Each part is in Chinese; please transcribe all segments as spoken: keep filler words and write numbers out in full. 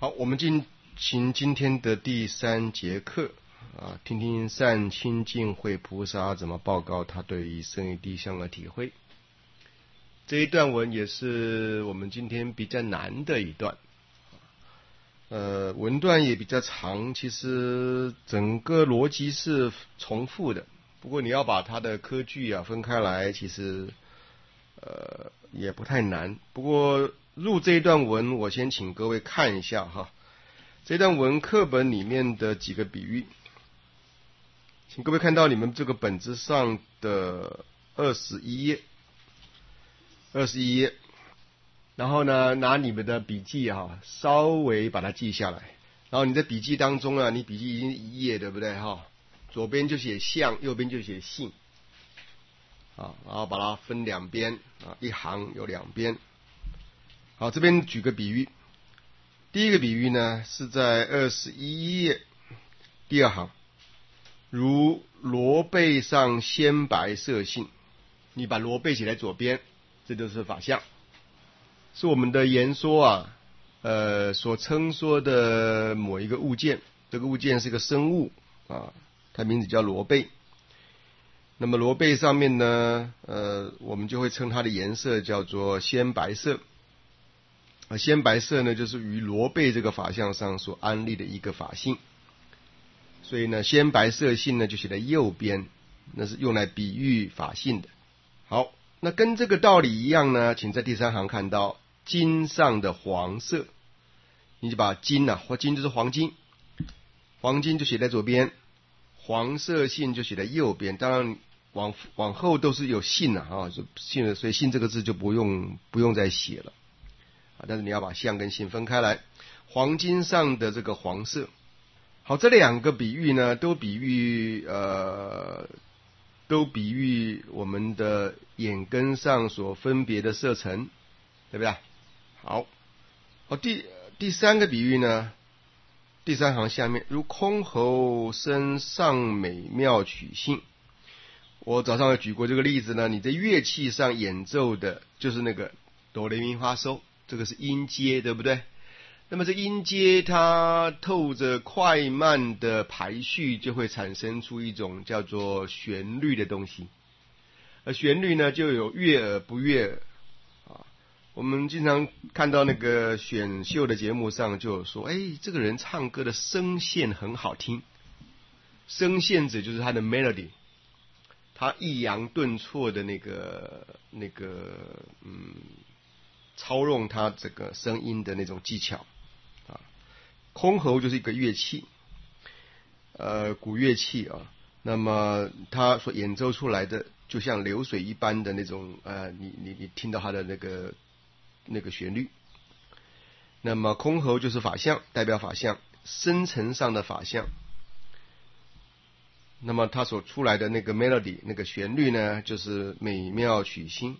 好，我们进行今天的第三节课啊，听听善清净慧菩萨怎么报告他对于生与地相的体会。这一段文也是我们今天比较难的一段，呃，文段也比较长，其实整个逻辑是重复的，不过你要把它的科句啊分开来，其实呃也不太难。不过入这一段文，我先请各位看一下哈，这段文课本里面的几个比喻，请各位看到你们这个本子上的二十一页，二十一页，然后呢，拿你们的笔记哈，稍微把它记下来。然后你在笔记当中啊，你笔记已经一页，对不对哈？左边就写相，右边就写性，啊，然后把它分两边啊，一行有两边。好，这边举个比喻，第一个比喻呢是在二十一页第二行，如罗背上鲜白色性，你把罗背写在左边，这就是法相，是我们的言说啊，呃，所称说的某一个物件，这个物件是个生物啊，它名字叫罗背。那么罗背上面呢，呃，我们就会称它的颜色叫做鲜白色。啊，鲜白色呢，就是于罗背这个法相上所安立的一个法性，所以呢，鲜白色性呢就写在右边，那是用来比喻法性的。好，那跟这个道理一样呢，请在第三行看到金上的黄色，你就把金啊，或金就是黄金，黄金就写在左边，黄色性就写在右边。当然往往后都是有性啊，啊，性的，所以性这个字就不用不用再写了。但是你要把相跟性分开来，黄金上的这个黄色。好，这两个比喻呢，都比喻呃，都比喻我们的眼根上所分别的色尘，对不对？好，好，第第三个比喻呢，第三行下面，如箜篌声上美妙曲性。我早上有举过这个例子呢，你在乐器上演奏的就是那个哆来咪发嗦。这个是音阶，对不对？那么这音阶它透着快慢的排序，就会产生出一种叫做旋律的东西。而旋律呢，就有悦耳不悦耳啊。我们经常看到那个选秀的节目上就有说，哎，这个人唱歌的声线很好听。声线指就是他的 melody， 他抑扬顿挫的那个那个嗯。操弄它这个声音的那种技巧啊，箜篌就是一个乐器，呃，古乐器啊。那么它所演奏出来的，就像流水一般的那种，呃，你你你听到它的那个那个旋律。那么箜篌就是法相，代表法相，深层上的法相。那么它所出来的那个 melody， 那个旋律呢，就是美妙曲心。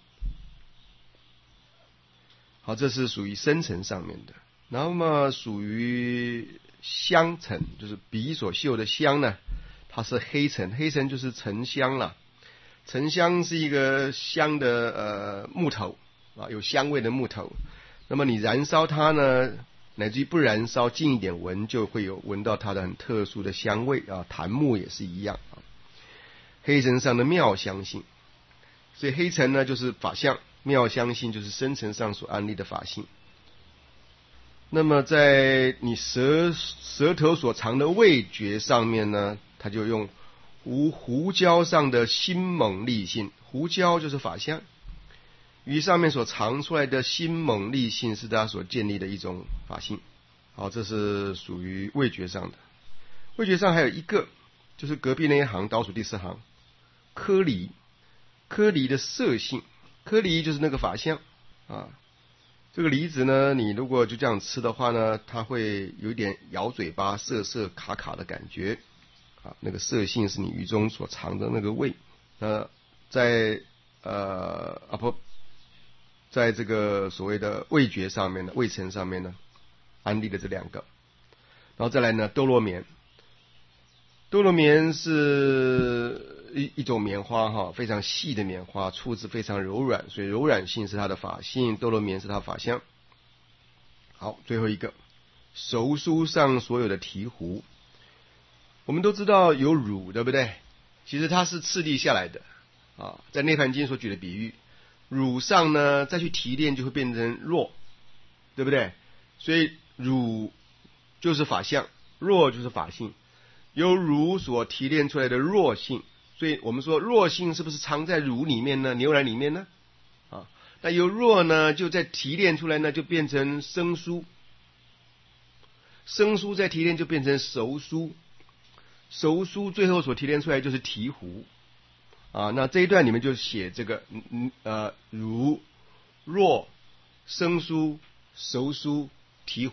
好，这是属于深层上面的。那么属于香层，就是笔所嗅的香呢，它是黑层，黑层就是沉香了。沉香是一个香的呃木头啊，有香味的木头。那么你燃烧它呢，乃至于不燃烧，近一点闻，就会有闻到它的很特殊的香味啊。檀木也是一样啊。黑层上的妙香性，所以黑层呢就是法相。妙香性就是深层上所安立的法性。那么在你舌舌头所藏的味觉上面呢，它就用无胡椒上的心猛力性，胡椒就是法相，于上面所藏出来的心猛力性是它所建立的一种法性。好，这是属于味觉上的。味觉上还有一个，就是隔壁那一行倒数第四行，颗粒，颗粒的色性。颗梨就是那个法相啊，这个梨子呢，你如果就这样吃的话呢，它会有一点咬嘴巴、涩涩卡卡的感觉啊。那个色性是你语中所藏的那个味。那在呃啊不，在这个所谓的味觉上面呢，味层上面呢，安立的这两个。然后再来呢，多罗棉，多罗棉是一一种棉花哈，非常细的棉花，触质非常柔软，所以柔软性是它的法性，多罗棉是它的法相。好，最后一个手书上所有的题壶。我们都知道有汝，对不对？其实它是次第下来的啊，在涅槃经所举的比喻，汝上呢再去提炼就会变成若，对不对？所以汝就是法相，若就是法性，由汝所提炼出来的若性。所以我们说若性是不是藏在汝里面呢？牛奶里面呢？啊，那由若呢就在提炼出来呢，就变成生疏，生疏再提炼就变成熟疏，熟疏最后所提炼出来就是醍醐啊。那这一段你们就写这个嗯呃汝若生疏熟疏醍醐，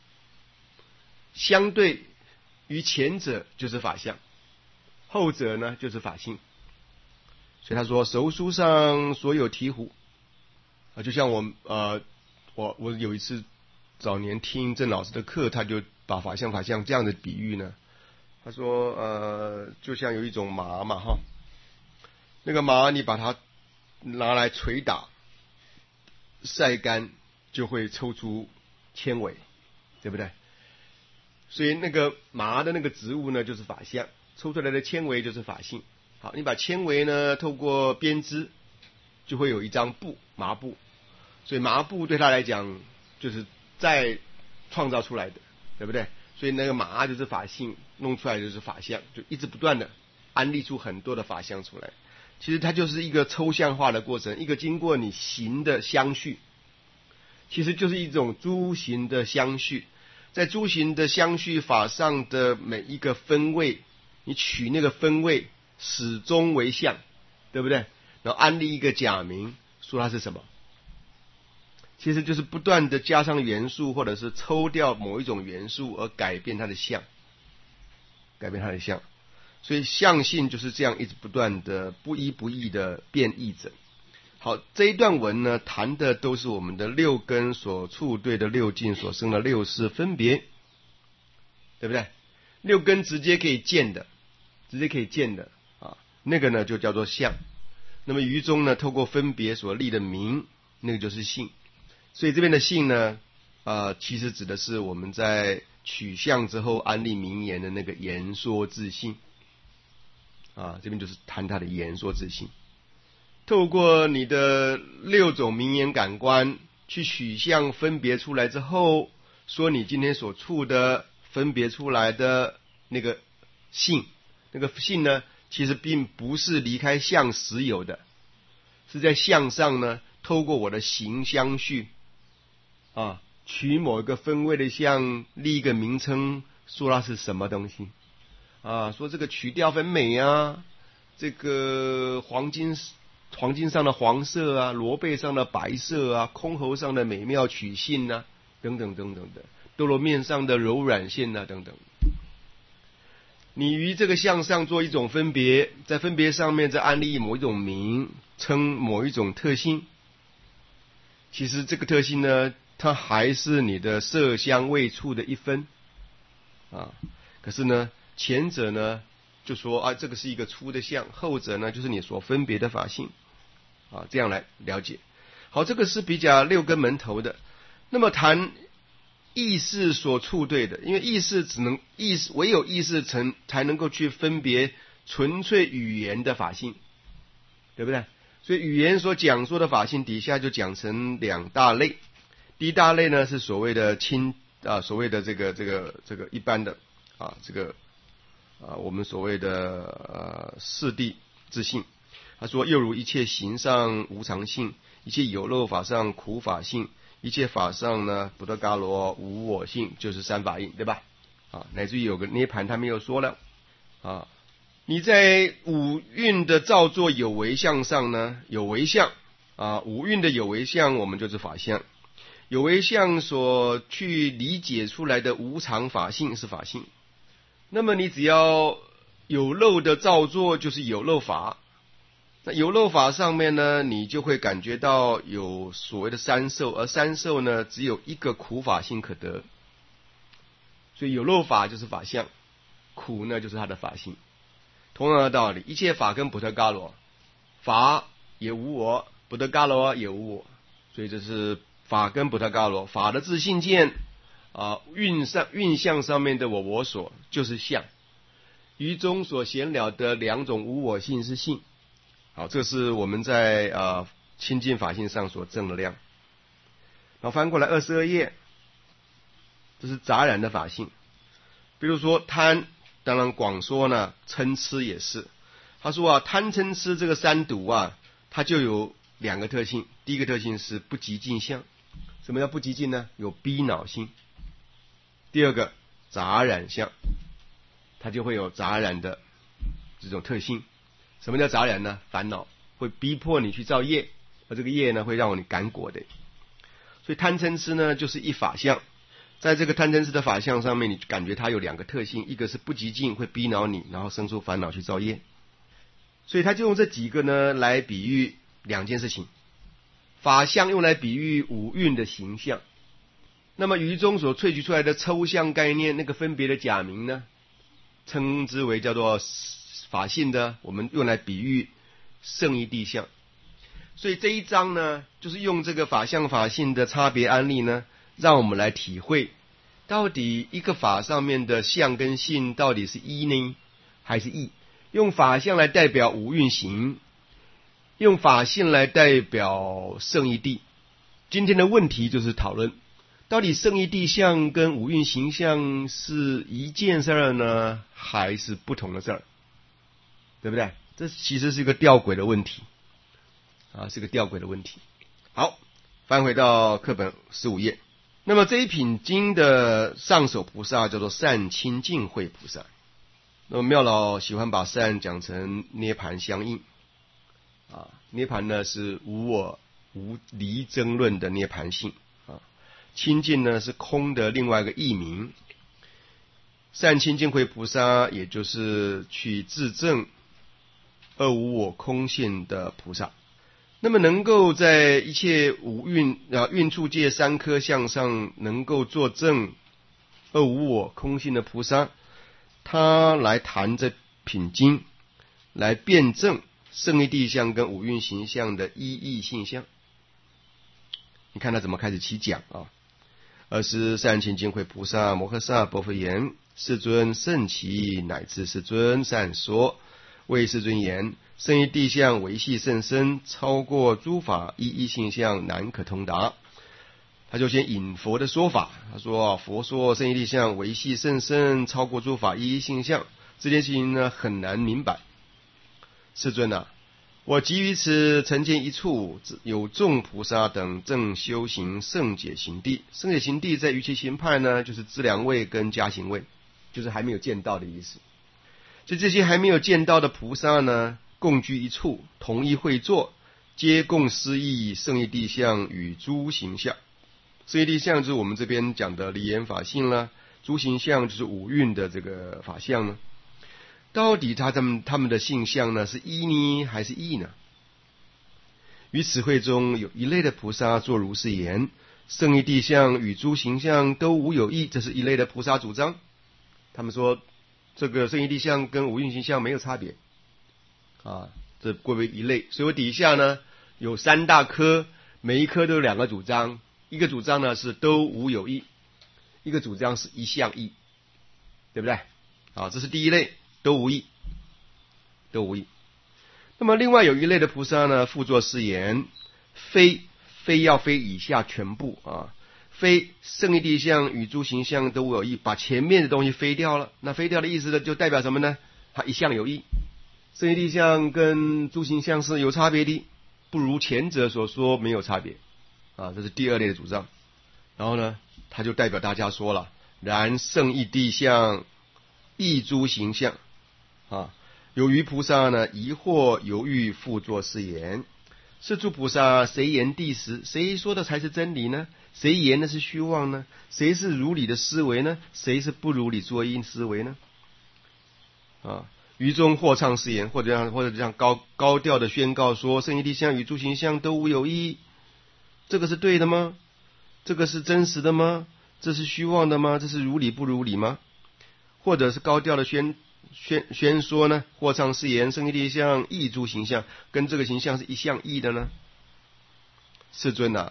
相对于前者就是法相，后者呢就是法性。所以他说熟疏上所有醍醐啊，就像我呃我我有一次早年听郑老师的课，他就把法相法相这样的比喻呢，他说呃就像有一种麻嘛哈，那个麻你把它拿来捶打晒干就会抽出纤维，对不对？所以那个麻的那个植物呢就是法相，抽出来的纤维就是法性。好，你把纤维呢透过编织就会有一张布，麻布。所以麻布对他来讲就是再创造出来的，对不对？所以那个麻就是法性，弄出来就是法相，就一直不断的安立出很多的法相出来。其实它就是一个抽象化的过程，一个经过你形的相续，其实就是一种诸行的相续。在诸行的相续法上的每一个分位，你取那个分位始终为相，对不对？然后安立一个假名，说它是什么？其实就是不断的加上元素，或者是抽掉某一种元素而改变它的相，改变它的相。所以相性就是这样一直不断的不一不异的变异着。好，这一段文呢谈的都是我们的六根所处对的六境所生的六识分别，对不对？六根直接可以见的，直接可以见的啊，那个呢就叫做相。那么于中呢透过分别所立的名，那个就是性。所以这边的性呢呃，其实指的是我们在取相之后安立名言的那个言说自性啊，这边就是谈它的言说自性。透过你的六种名言感官去取相分别出来之后，说你今天所处的分别出来的那个性，那个性呢其实并不是离开相实有的，是在相上呢透过我的形相续啊，取某一个分位的相立一个名称，说它是什么东西啊，说这个曲调很美啊，这个黄金黄金上的黄色啊，罗贝上的白色啊，箜篌上的美妙曲性啊，等等等等的，斗罗面上的柔软性啊，等等。你于这个相上做一种分别，在分别上面再安立某一种名称，某一种特性。其实这个特性呢，它还是你的色香味触的一分啊。可是呢，前者呢就说啊，这个是一个粗的相，后者呢就是你所分别的法性啊，这样来了解。好，这个是比较六根门头的。那么谈意识所处对的，因为意识只能意识唯有意识才才能够去分别纯粹语言的法性，对不对？所以语言所讲说的法性底下就讲成两大类。第一大类呢是所谓的亲啊，所谓的这个这个这个一般的啊，这个啊我们所谓的呃四谛自性。他说又如一切行上无常性，一切有漏法上苦法性，一切法上呢不得伽罗无我性，就是三法印，对吧？啊，乃至于有个涅盘他没有说了啊。你在五蕴的造作有为相上呢，有为相啊，五蕴的有为相我们就是法相，有为相所去理解出来的无常法性是法性。那么你只要有漏的造作就是有漏法，那有漏法上面呢，你就会感觉到有所谓的三受，而三受呢只有一个苦法性可得，所以有漏法就是法相，苦呢就是它的法性。同样的道理，一切法跟不得伽罗，法也无我，不得伽罗也无我，所以这是法跟不得伽罗。法的自性见啊，运上运相上面的我我所就是相，于中所显了的两种无我性是性。好，这是我们在啊清净法性上所证的量。然后翻过来二十二页，这是杂染的法性。比如说贪，当然广说呢，嗔痴也是。他说啊，贪嗔痴这个三毒啊，它就有两个特性。第一个特性是不极尽相。什么叫不极尽呢？有逼恼性。第二个杂染相，它就会有杂染的这种特性。什么叫杂染呢？烦恼会逼迫你去造业，而这个业呢会让你感果的。所以贪嗔痴呢就是一法相，在这个贪嗔痴的法相上面，你感觉它有两个特性，一个是不极尽，会逼恼你，然后生出烦恼去造业。所以他就用这几个呢来比喻两件事情。法相用来比喻五蕴的形象，那么于中所萃取出来的抽象概念，那个分别的假名呢，称之为叫做法性的，我们用来比喻圣义谛相。所以这一章呢，就是用这个法相法性的差别案例呢，让我们来体会到底一个法上面的相跟性到底是一呢还是异。用法相来代表五蕴行，用法性来代表圣义谛。今天的问题就是讨论到底圣义谛相跟五蕴行相是一件事儿呢，还是不同的事儿，对不对？这其实是一个吊诡的问题啊，是个吊诡的问题。好，翻回到课本十五页。那么这一品经的上首菩萨叫做善清净慧菩萨。那么妙老喜欢把善讲成涅盘相应啊，涅盘呢是无我无离争论的涅盘性啊，清净呢是空的另外一个译名。善清净慧菩萨也就是去自证二无我空性的菩萨。那么能够在一切五蕴啊蕴处界三科相上能够作证二无我空性的菩萨，他来谈这品经，来辩证圣义谛相跟五蕴行相的一义性相。你看他怎么开始起讲啊？二是善清净慧菩萨摩诃萨薄佛言：世尊圣奇，乃至世尊善说。为世尊言，圣义谛相维系甚深，超过诸法一义性相，难可通达。他就先引佛的说法，他说佛说圣义谛相维系甚深，超过诸法一义性相，这件事情呢很难明白。世尊啊，我即于此曾见一处有众菩萨等正修行圣解行地。圣解行地在于其行派呢，就是资粮位跟加行位，就是还没有见到的意思。所以这些还没有见到的菩萨呢，共居一处，同一会坐，皆共思议圣义谛相与诸行相。圣义谛相就是我们这边讲的离言法性啦，诸行相就是五蕴的这个法相呢。到底他们他们的性相呢，是一呢还是异呢？于此会中有一类的菩萨作如是言：圣义谛相与诸行相都无有异。这是一类的菩萨主张，他们说这个圣义谛相跟五蕴行相没有差别啊，这归为一类。所以我底下呢有三大科，每一科都有两个主张，一个主张呢是都无有异，一个主张是一相异，对不对？啊，这是第一类，都无异，都无异。那么另外有一类的菩萨呢，复作是言：非非要非以下全部啊，非圣义谛相与诸行相都无有异，把前面的东西飞掉了。那飞掉的意思呢，就代表什么呢？它一相有异。圣义谛相跟诸行相是有差别的，不如前者所说没有差别啊，这是第二类的主张。然后呢，他就代表大家说了：然圣义谛相异诸行相啊。有余菩萨呢，疑惑犹豫，复作是言：是诸菩萨谁言谛实？谁说的才是真理呢？谁言的是虚妄呢？谁是如理的思维呢？谁是不如理作因思维呢？啊，于中或唱是言，或者让或者这样高高调的宣告说，圣义谛相与诸行相都无有异。这个是对的吗？这个是真实的吗？这是虚妄的吗？这是如理不如理吗？或者是高调的宣宣宣说呢？或唱是言，圣义谛相异诸行相，跟这个形象是一相异的呢？世尊啊，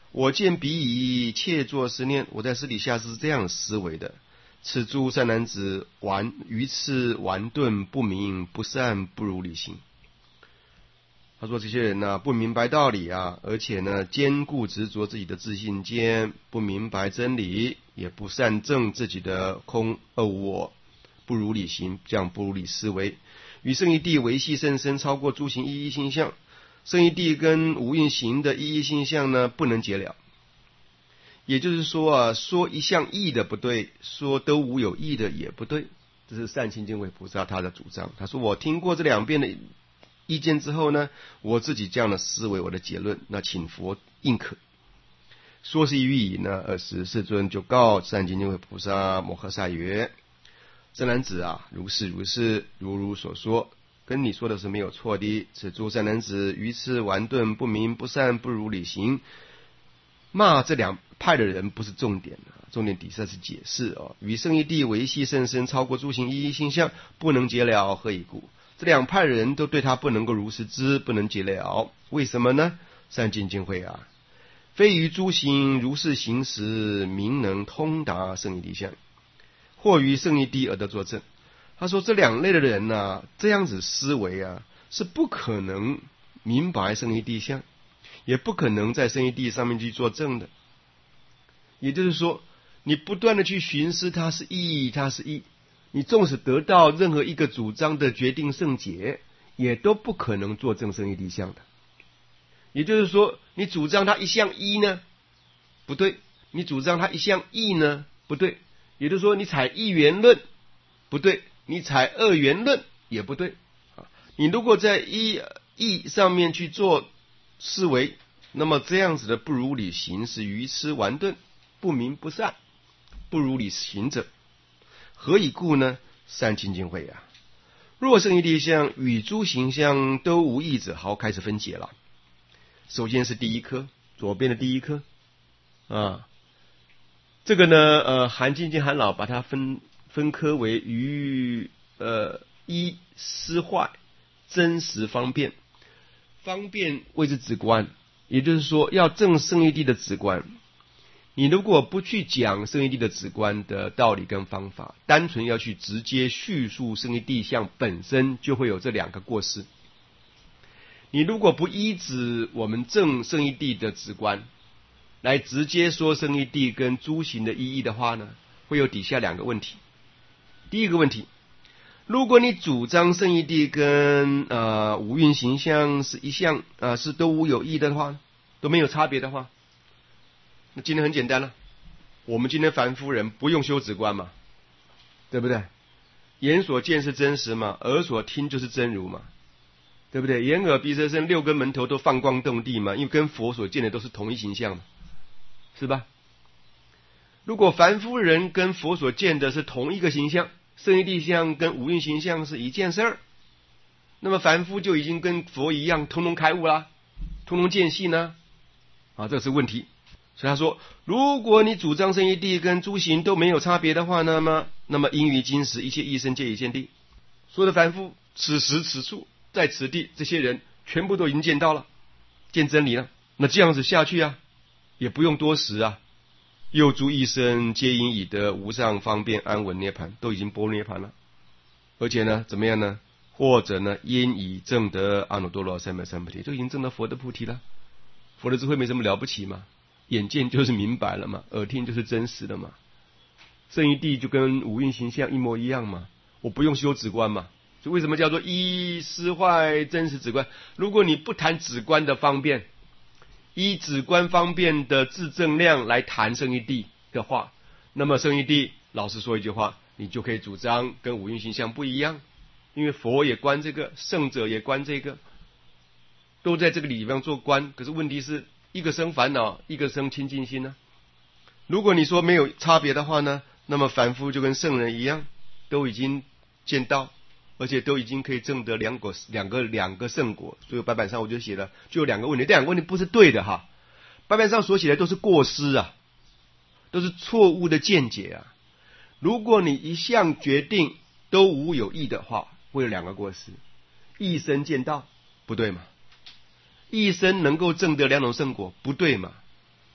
我见彼矣，切作思念。我在私底下是这样思维的：此诸善男子顽愚痴顽钝，不明不善，不如理行。他说这些人呢、啊、不明白道理啊，而且呢坚固执着自己的自信见，不明白真理，也不善证自己的空二无我，不如理行，这样不如理思维。与圣义谛维系甚深，超过诸行一一性相。圣义谛跟无蕴行的一一性相呢不能结了。也就是说啊，说一项义的不对，说都无有义的也不对。这是善清净慧菩萨他的主张。他说我听过这两遍的意见之后呢，我自己这样的思维，我的结论，那请佛认可。说是欲矣呢，尔时世尊就告善清净慧菩萨摩诃萨曰：善男子啊，如是如是，如如所说，跟你说的是没有错的。此诸善男子愚痴顽钝，不明不善，不如理行。骂这两派的人不是重点，重点底下是解释哦。与圣义谛维系甚深，超过诸行一一性相，不能结了，何以故？这两派的人都对他不能够如实知，不能结了。为什么呢？善清净慧啊，非于诸行如是行时，明能通达圣义谛相，或于圣义谛而得作证。他说这两类的人呢、啊，这样子思维啊，是不可能明白圣义谛相，也不可能在圣义谛上面去作证的。也就是说，你不断的去寻思它是义，它是义，你纵使得到任何一个主张的决定圣解，也都不可能作证圣义谛相的。也就是说，你主张它一项一呢，不对；你主张它一项义呢，不对。也就是说，你采一元论不对，你采二元论也不对。你如果在一义上面去做思维，那么这样子的不如理行是愚痴顽钝，不明不善，不如理行者。何以故呢？善清净慧啊，若圣义谛相与诸行相都无异者，好，开始分解了。首先是第一科，左边的第一科啊，这个呢，呃，韩精进韩老把它分分科为于呃一思坏，真实方便。方便谓之止观，也就是说，要证圣义谛的止观。你如果不去讲圣义谛的止观的道理跟方法，单纯要去直接叙述圣义谛相本身，就会有这两个过失。你如果不依止我们证圣义谛的止观，来直接说圣义谛跟诸行的意义的话呢，会有底下两个问题。第一个问题，如果你主张圣义谛跟呃五蕴行相是一项呃是都无有异的话，都没有差别的话，那今天很简单了，我们今天凡夫人不用修止观嘛，对不对？眼所见是真实嘛，耳所听就是真如嘛，对不对？眼耳鼻舌身六根门头都放光动地嘛，因为跟佛所见的都是同一形象嘛，是吧？如果凡夫人跟佛所见的是同一个形象，圣义谛相跟五蕴行相是一件事儿，那么凡夫就已经跟佛一样，通通开悟啦，通通见性呢？啊，这是问题。所以他说，如果你主张圣义谛跟诸行都没有差别的话，那么那么因于今时一切异生皆已见地，所有的凡夫此时此处在此地，这些人全部都已经见到了，见真理了。那这样子下去啊，也不用多时啊，又诸一生皆因已得无上方便安稳涅盘，都已经般涅盘了。而且呢，怎么样呢？或者呢，因已证得阿耨多罗三藐三菩提，都已经证到佛的菩提了。佛的智慧没什么了不起嘛，眼见就是明白了嘛，耳听就是真实的嘛。圣义谛就跟五蕴行相一模一样嘛，我不用修止观嘛。所以为什么叫做依思坏真实止观？如果你不谈止观的方便，依止观方便的自证量来谈圣义谛的话，那么圣义谛老实说一句话，你就可以主张跟五蕴行相不一样，因为佛也观这个，圣者也观这个，都在这个里面做观。可是问题是一个生烦恼，一个生清净心呢、啊。如果你说没有差别的话呢，那么凡夫就跟圣人一样，都已经见到，而且都已经可以证得两果两个两个圣果。所以白板上我就写了，就有两个问题，这两个问题不是对的哈，白板上所写的都是过失啊，都是错误的见解啊。如果你一项决定都无有义的话，会有两个过失：一生见到，不对嘛；一生能够证得两种圣果，不对嘛。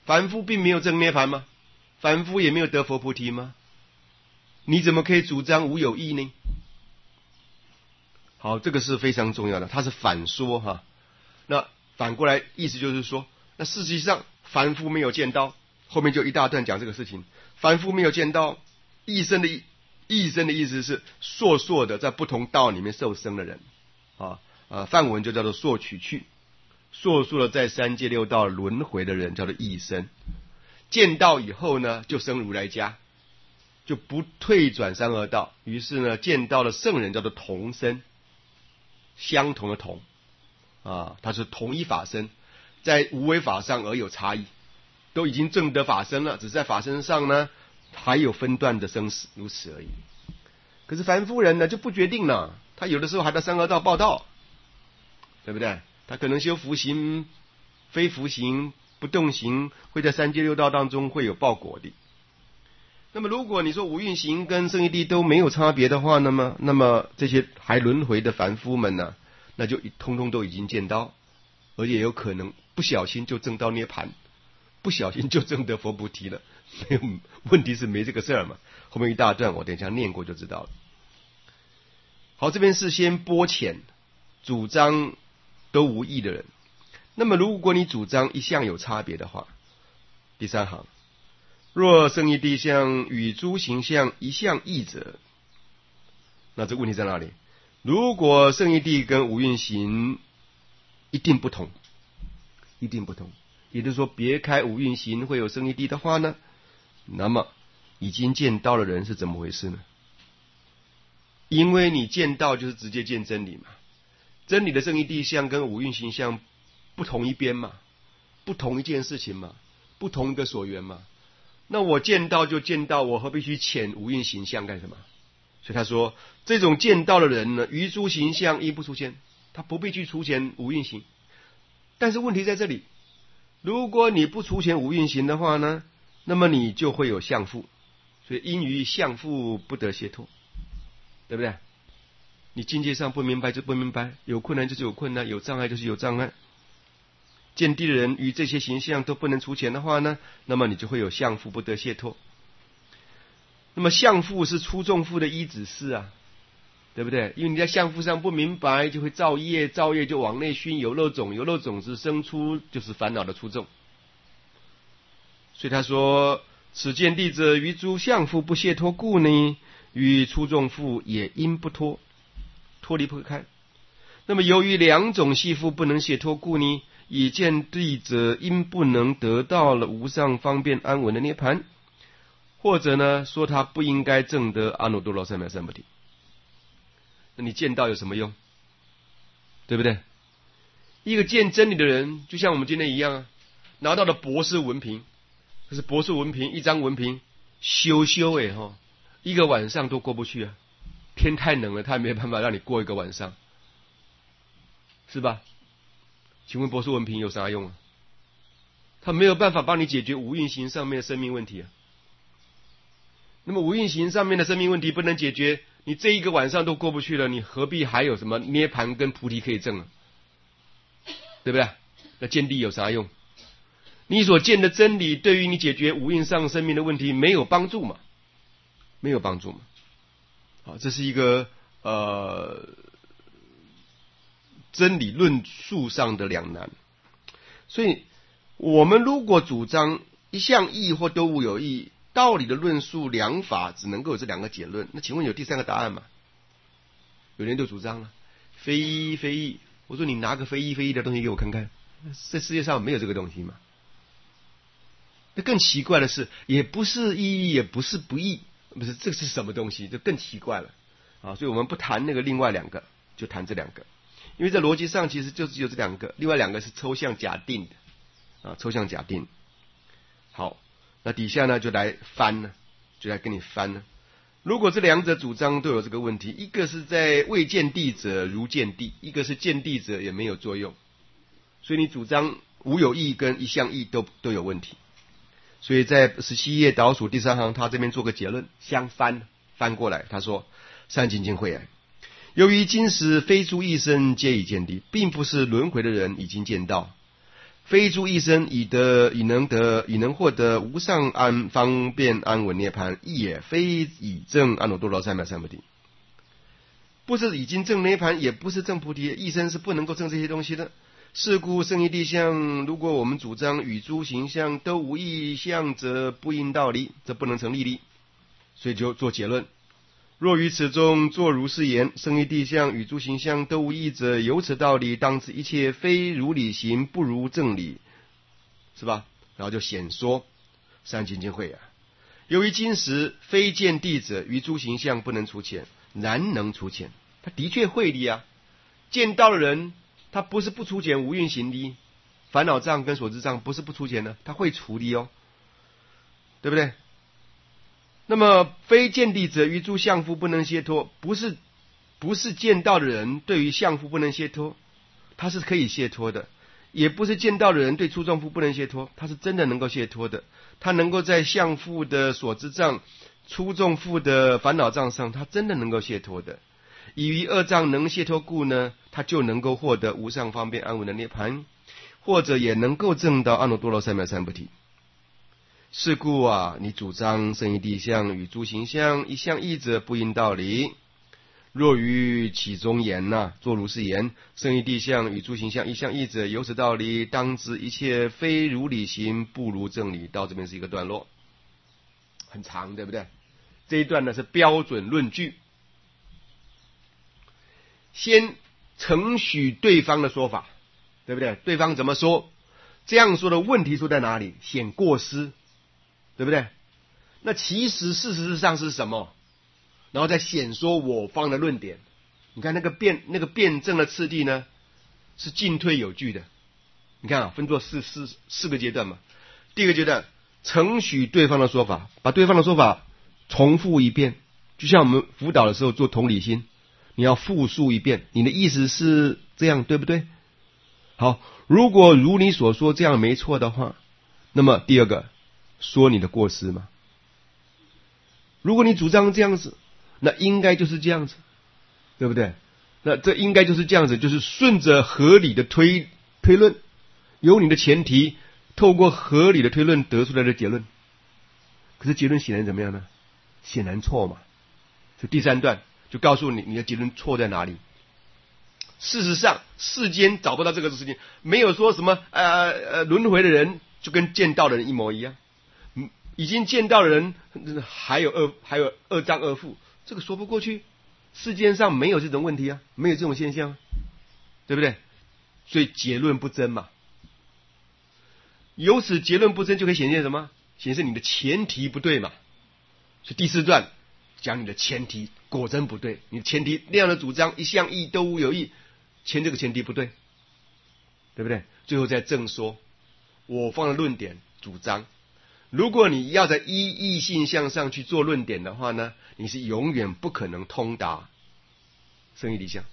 凡夫并没有证涅槃吗？凡夫也没有得佛菩提吗？你怎么可以主张无有义呢？好，这个是非常重要的，它是反说哈。那反过来意思就是说，那事实上凡夫没有见到，后面就一大段讲这个事情。凡夫没有见到，异生的异生的意思是烁烁的在不同道里面受生的人啊啊，梵文就叫做烁取去，烁烁的在三界六道轮回的人叫做异生。见道以后呢，就生如来家，就不退转三恶道。于是呢，见到了圣人叫做同生，相同的同啊，他是同一法身，在无为法上而有差异，都已经证得法身了，只是在法身上呢还有分段的生死，如此而已。可是凡夫人呢就不决定了，他有的时候还在三恶道报道，对不对？他可能修福行、非福行、不动行，会在三界六道当中会有报果的。那么如果你说五蕴行跟圣义谛都没有差别的话，那么那么这些还轮回的凡夫们呢，那就通通都已经见到，而且有可能不小心就证到涅槃，不小心就证得佛菩提了。没有问题是没这个事儿嘛，后面一大段我等一下念过就知道了。好，这边是先拨浅主张都无益的人。那么如果你主张一项有差别的话，第三行，若圣义谛相与诸行相一项异者，那这问题在哪里？如果圣义谛跟五蕴行一定不同，一定不同，也就是说别开五蕴行会有圣义谛的话呢，那么已经见到的人是怎么回事呢？因为你见到就是直接见真理嘛，真理的圣义谛相跟五蕴行相不同一边嘛，不同一件事情嘛，不同一个所缘嘛。那我见到就见到，我何必去遣五蕴行相干什么？所以他说，这种见到的人呢，于诸行相应不出现，他不必去除遣五蕴行。但是问题在这里，如果你不除遣五蕴行的话呢，那么你就会有相缚，所以因于相缚不得解脱，对不对？你境界上不明白就不明白，有困难就是有困难，有障碍就是有障碍。见地的人与这些形象都不能除遣的话呢，那么你就会有相缚不得解脱。那么相缚是出众缚的依止事啊，对不对？因为你在相缚上不明白，就会造业，造业就往内熏有漏种，有漏种子生出就是烦恼的出众。所以他说，此见地者于诸相缚不解脱故呢，与出众缚也因不脱，脱离不开。那么由于两种系缚不能解脱故呢，以见地者因不能得到了无上方便安稳的涅槃，或者呢说他不应该证得阿耨多罗三藐三菩提。那你见到有什么用？对不对？一个见真理的人，就像我们今天一样啊，拿到了博士文凭，可是博士文凭一张文凭，修修诶哈，一个晚上都过不去啊！天太冷了，他也没办法让你过一个晚上，是吧？请问博士文凭有啥用啊？他没有办法帮你解决五蕴行上面的生命问题啊。那么五蕴行上面的生命问题不能解决，你这一个晚上都过不去了，你何必还有什么涅槃跟菩提可以证啊？对不对？那见地有啥用？你所见的真理对于你解决五蕴上生命的问题没有帮助嘛？没有帮助嘛？好，这是一个呃真理论述上的两难。所以我们如果主张一项义或都无有义，道理的论述两法只能够有这两个结论，那请问有第三个答案吗？有人就主张了非一非义，我说你拿个非一非义的东西给我看看，这世界上没有这个东西嘛。那更奇怪的是，也不是义，也不是不义，不是这是什么东西，就更奇怪了啊！所以我们不谈那个另外两个，就谈这两个，因为在逻辑上其实就只有这两个，另外两个是抽象假定的啊，抽象假定。好，那底下呢就来翻呢，就来跟你翻呢。如果这两者主张都有这个问题，一个是在未见地者如见地，一个是见地者也没有作用，所以你主张无有义跟一项义都都有问题。所以在十七页倒数第三行，他这边做个结论，相翻翻过来，他说：善尽尽慧啊，由于今时非诸一生皆已见地，并不是轮回的人已经见到， 非诸一生，以得以能得以能获得无上安方便安稳涅槃，亦也非以证阿耨多罗三藐三菩提。不是已经证涅槃，也不是证菩提，一生是不能够证这些东西的。是故圣义地相，如果我们主张与诸形象都无异相，则不应道理，这不能成立例。所以就做结论：若于此中作如是言，圣义地相与诸形象都无异者，由此道理，当知一切非如理行，不如正理，是吧？然后就显说三清净慧啊。由于今时非见地者，于诸形象不能除遣，然能除遣。他的确会的啊，见到的人，他不是不除遣无运行的，烦恼障跟所知障不是不除遣的，他会除的哦，对不对？那么非见地者，于诸相夫不能解脱，不是不是见到的人对于相夫不能解脱，他是可以解脱的；也不是见到的人对初众夫不能解脱，他是真的能够解脱的。他能够在相夫的所知障、初众夫的烦恼障上，他真的能够解脱的。以于二障能解脱故呢，他就能够获得无上方便安稳的涅槃，或者也能够证到阿耨多罗三藐三菩提。是故啊，你主张圣义地相与诸形象一相异者，不应道理。若于其中言呐、啊，作如是言：圣义地相与诸形象一相异者，由此道理，当知一切非如理行，不如正理。到这边是一个段落，很长，对不对？这一段呢是标准论据，先承许对方的说法，对不对？对方怎么说？这样说的问题出在哪里？显过失，对不对？那其实事实上是什么？然后再显说我方的论点。你看那个辩那个辩证的次第呢，是进退有据的。你看啊，分作四四四个阶段嘛。第一个阶段，承许对方的说法，把对方的说法重复一遍，就像我们辅导的时候做同理心，你要复述一遍，你的意思是这样，对不对？好，如果如你所说这样没错的话，那么第二个，说你的过失嘛。如果你主张这样子，那应该就是这样子，对不对？那这应该就是这样子，就是顺着合理的推推论，有你的前提，透过合理的推论得出来的结论。可是结论显然怎么样呢？显然错嘛。所以第三段就告诉你你的结论错在哪里。事实上，世间找不到这个事情，没有说什么呃呃轮回的人就跟见到的人一模一样，已经见到的人还有二还有二障二负，这个说不过去。世间上没有这种问题啊，没有这种现象啊，对不对？所以结论不真嘛。由此结论不真就可以显现什么？显示你的前提不对嘛。所以第四段讲你的前提果真不对，你的前提那样的主张一向异都无有异，前这个前提不对，对不对？最后再正说我方的论点主张。如果你要在依异性向上去做论点的话呢，你是永远不可能通达圣义地相。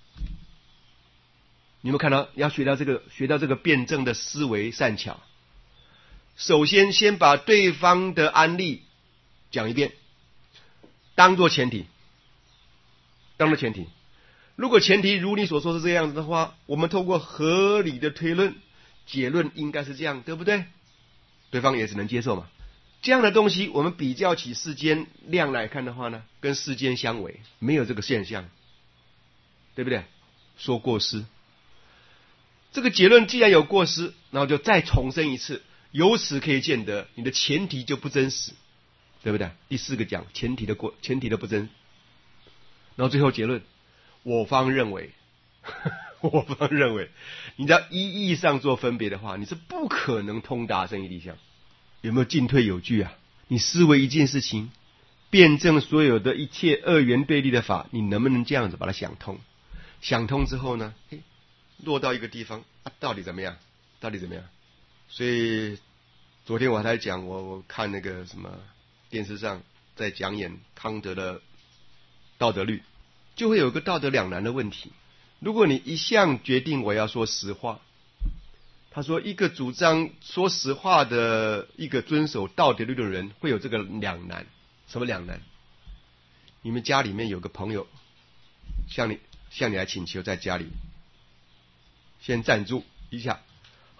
你有没有看到要学到这个学到这个辩证的思维善巧？首先先把对方的案例讲一遍，当做前提，当做前提。如果前提如你所说是这样子的话，我们透过合理的推论，结论应该是这样，对不对？对方也只能接受嘛。这样的东西我们比较起世间量来看的话呢，跟世间相违，没有这个现象，对不对？说过失，这个结论既然有过失，然后就再重申一次，由此可以见得你的前提就不真实，对不对？第四个讲前提的过前提的不真，然后最后结论，我方认为我方认为你在意义上做分别的话，你是不可能通达圣义地相。有没有进退有据啊？你思维一件事情，辩证所有的一切二元对立的法，你能不能这样子把它想通？想通之后呢，嘿，落到一个地方啊，到底怎么样？到底怎么样？所以昨天我还讲，我我看那个什么电视上在讲演康德的道德律，就会有一个道德两难的问题。如果你一向决定我要说实话，他说一个主张说实话的一个遵守道德律的人会有这个两难。什么两难？你们家里面有个朋友向你向你来请求在家里先暂住一下，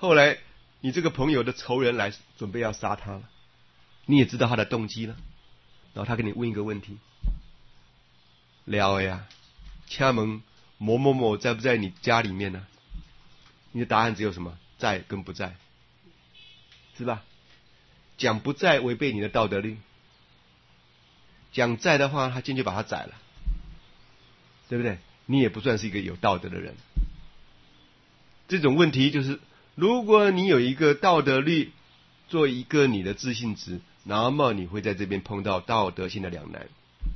后来你这个朋友的仇人来准备要杀他了，你也知道他的动机了，然后他跟你问一个问题：了呀，敲门某某某在不在你家里面呢？你的答案只有什么？在跟不在，是吧？讲不在违背你的道德律，讲在的话，他进去把他宰了，对不对？你也不算是一个有道德的人。这种问题就是，如果你有一个道德律做一个你的自信值，那么你会在这边碰到道德性的两难。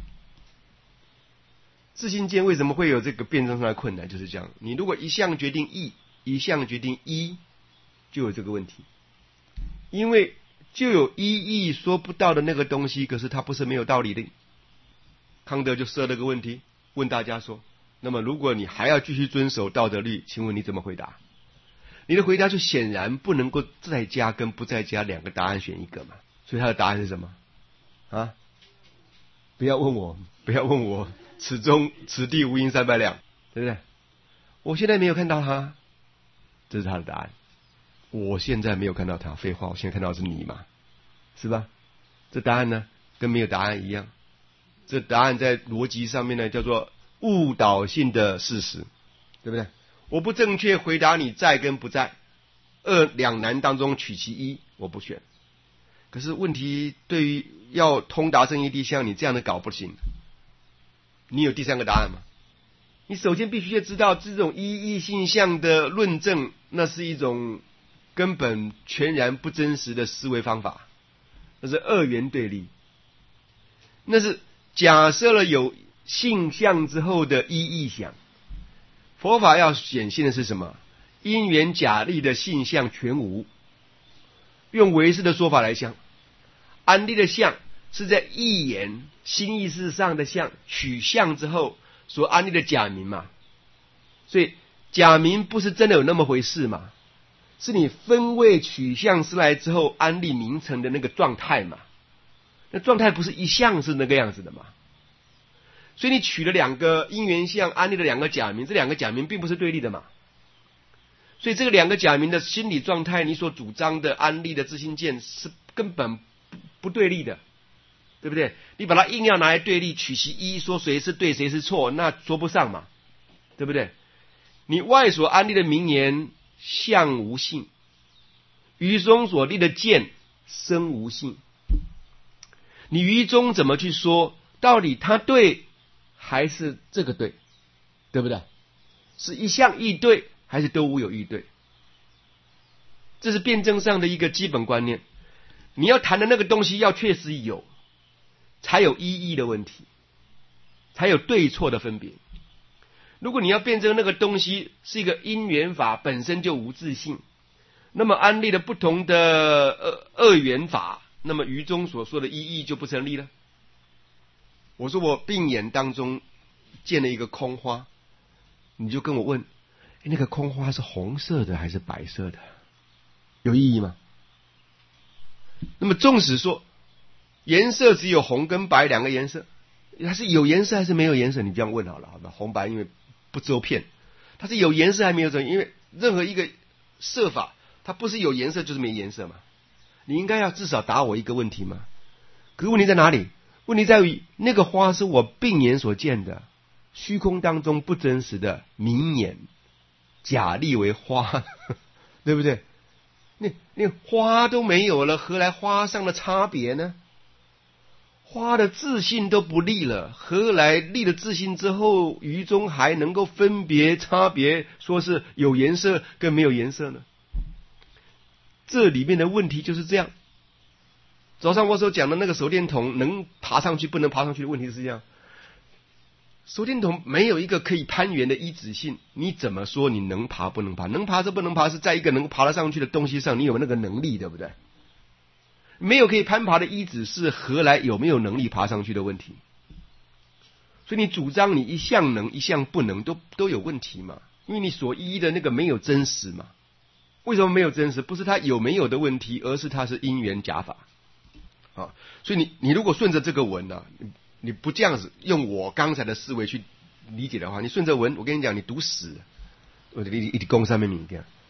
自信见为什么会有这个辩证上的困难？就是这样，你如果一项决定一，一项决定一，就有这个问题。因为就有一义说不到的那个东西，可是它不是没有道理的。康德就设了个问题，问大家说，那么如果你还要继续遵守道德律，请问你怎么回答？你的回答就显然不能够在家跟不在家两个答案选一个嘛。所以他的答案是什么啊？不要问我，不要问我，此中此地无银三百两，对不对？我现在没有看到他，这是他的答案。我现在没有看到他，废话，我现在看到的是你嘛，是吧？这答案呢，跟没有答案一样。这答案在逻辑上面呢，叫做误导性的事实，对不对？我不正确回答你在跟不在，二两难当中取其一，我不选。可是问题对于要通达正义地向，你这样的搞不行。你有第三个答案吗？你首先必须要知道，这种一义性向的论证，那是一种根本全然不真实的思维方法，那是二元对立，那是假设了有性相之后的一义想。佛法要显现的是什么？因缘假立的性相全无。用唯识的说法来讲，安立的相是在意言心意识上的相取相之后所安立的假名嘛，所以假名不是真的有那么回事嘛，是你分位取向出来之后安立名称的那个状态嘛，那状态不是一向是那个样子的嘛，所以你取了两个因缘相安立了两个假名，这两个假名并不是对立的嘛，所以这个两个假名的心理状态，你所主张的安立的自性见是根本不不对立的，对不对？你把它硬要拿来对立，取其一，说谁是对谁是错，那说不上嘛，对不对？你外所安立的名言相无性，于中所立的见生无性，你于中怎么去说到底它对还是这个对，对不对？是一项异对还是都无有异对？这是辩证上的一个基本观念。你要谈的那个东西要确实有，才有意义的问题，才有对错的分别。如果你要辩证那个东西是一个因缘法本身就无自性，那么安立了不同的二元法，那么于中所说的意义就不成立了。我说我病眼当中见了一个空花，你就跟我问，那个空花是红色的还是白色的？有意义吗？那么纵使说颜色只有红跟白两个颜色，它是有颜色还是没有颜色？你这样问好了，好吧？红白因为不周遍，它是有颜色还没有周遍？因为任何一个色法，它不是有颜色就是没颜色嘛。你应该要至少答我一个问题嘛。可是问题在哪里？问题在于那个花是我病眼所见的，虚空当中不真实的名言，假立为花，对不对？那那花都没有了，何来花上的差别呢？花的自信都不立了，何来立了自信之后，于中还能够分别差别，说是有颜色跟没有颜色呢？这里面的问题就是这样。早上我所讲的那个手电筒能爬上去不能爬上去的问题是这样，手电筒没有一个可以攀援的一指性，你怎么说你能爬不能爬？能爬是不能爬是在一个能爬得上去的东西上，你有那个能力，对不对？没有可以攀爬的依止，是何来有没有能力爬上去的问题？所以你主张你一项能一项不能，都都有问题嘛，因为你所依的那个没有真实嘛。为什么没有真实？不是它有没有的问题，而是它是因缘假法啊。所以你你如果顺着这个文啊，你你不这样子用我刚才的思维去理解的话，你顺着文，我跟你讲，你读死，我你你攻上面物件，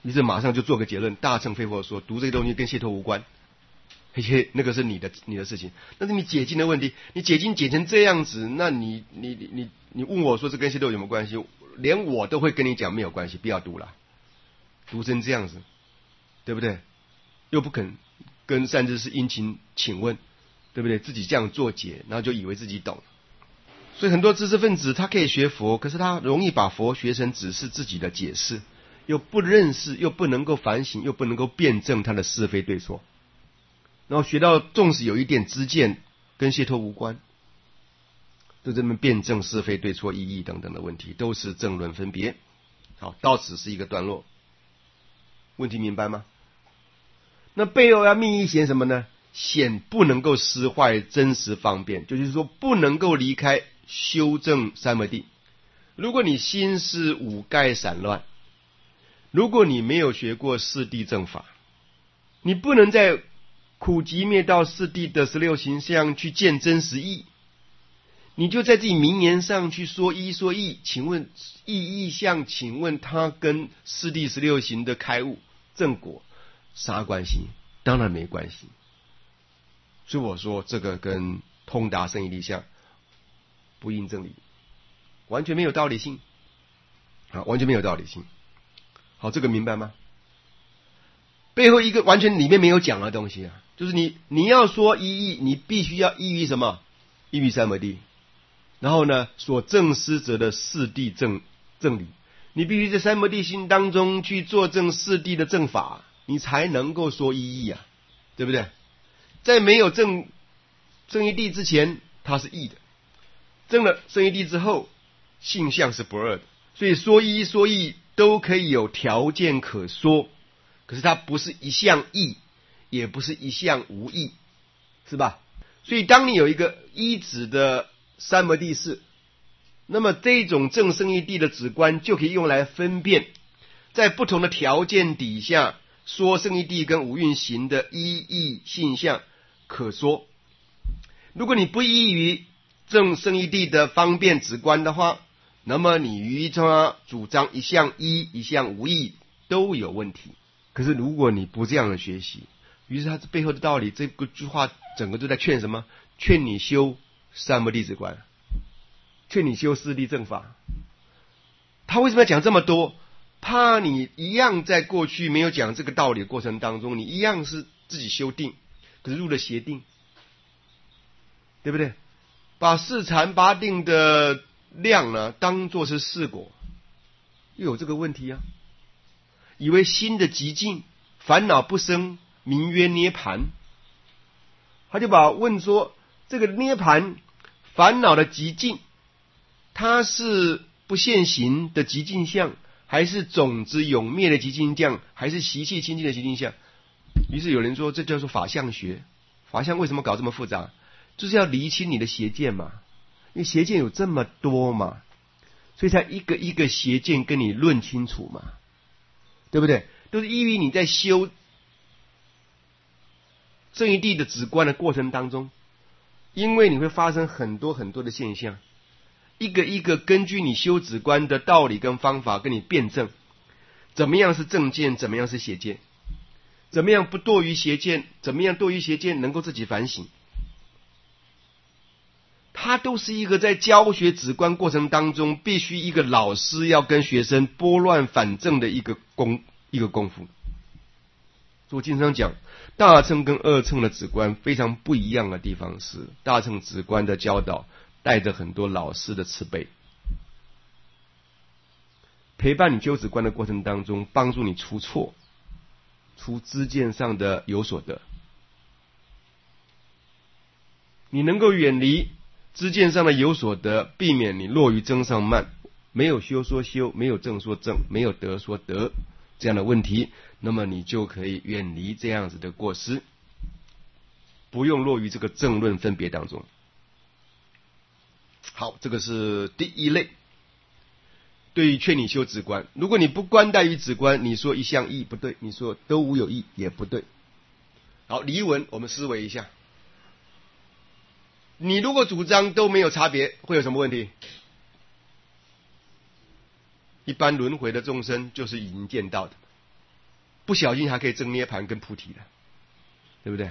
于是马上就做个结论：大乘非佛说，读这些东西跟解脱无关，而且那个是你的你的事情。但是你解经的问题，你解经解成这样子，那你你你你你问我说这跟解脱有没有关系？连我都会跟你讲没有关系，不要读了，读成这样子，对不对？又不肯跟善知识殷勤请问，对不对？自己这样做解，然后就以为自己懂。所以很多知识分子他可以学佛，可是他容易把佛学成只是自己的解释，又不认识，又不能够反省，又不能够辩证他的是非对错。然后学到纵使有一点知见跟解脱无关，就这么辩证是非对错意义等等的问题，都是正论分别。好，到此是一个段落，问题明白吗？那背后要密意显什么呢？显不能够失坏真实方便，就是说不能够离开修正三摩地。如果你心是五盖散乱，如果你没有学过四谛正法，你不能在苦集灭道四谛的十六行相去见真实义，你就在自己名言上去说一说义，请问义义相，请问它跟四谛十六行的开悟正果啥关系？当然没关系。所以我说这个跟通达圣义谛相不应正理，完全没有道理性啊，完全没有道理性。好，这个明白吗？背后一个完全里面没有讲的东西啊，就是你你要说一义，你必须要依于什么？依于三摩地，然后呢，所证施者的四谛正正理，你必须在三摩地心当中去作证四谛的正法，你才能够说一义啊，对不对？在没有正正一谛之前，它是义的；正了正一谛之后，性相是不二的。所以说一说义都可以有条件可说，可是它不是一项义，也不是一项无义，是吧？所以当你有一个一指的三摩地识，那么这种正生一谛的止观就可以用来分辨在不同的条件底下说生一谛跟五蕴行的一义性相可说。如果你不依于正生一谛的方便止观的话，那么你于他主张一项一一项无义都有问题。可是如果你不这样的学习，于是他背后的道理，这个句话整个都在劝什么？劝你修三摩地止观，劝你修四谛正法。他为什么要讲这么多？怕你一样在过去没有讲这个道理的过程当中，你一样是自己修定，可是入了邪定，对不对？把四禅八定的量呢当作是四果，又有这个问题啊。以为心的极静，烦恼不生，名曰涅盘。他就把问说，这个涅盘烦恼的极静，它是不现行的极静相，还是种子永灭的极静相，还是习气清净的极静相？于是有人说，这叫做法相学。法相为什么搞这么复杂？就是要厘清你的邪见嘛，因为邪见有这么多嘛，所以才一个一个邪见跟你论清楚嘛，对不对？都是依于你在修正一谛的止观的过程当中，因为你会发生很多很多的现象，一个一个根据你修止观的道理跟方法跟你辩证，怎么样是正见，怎么样是邪见，怎么样不堕于邪见，怎么样堕于邪见能够自己反省。它都是一个在教学止观过程当中，必须一个老师要跟学生拨乱反正的一个功一个功夫。所以我经常讲，大乘跟二乘的止观非常不一样的地方是，大乘止观的教导带着很多老师的慈悲，陪伴你修止观的过程当中，帮助你出错，出知见上的有所得，你能够远离知见上的有所得，避免你落于增上慢，没有修说修，没有正说正，没有得说得这样的问题，那么你就可以远离这样子的过失，不用落于这个正论分别当中。好，这个是第一类，对于劝你修止观。如果你不观待于止观，你说一项义不对，你说都无有义也不对。好，离文我们思维一下，你如果主张都没有差别，会有什么问题？一般轮回的众生就是已经见到的， 不小心还可以证涅盘跟菩提的，对不对？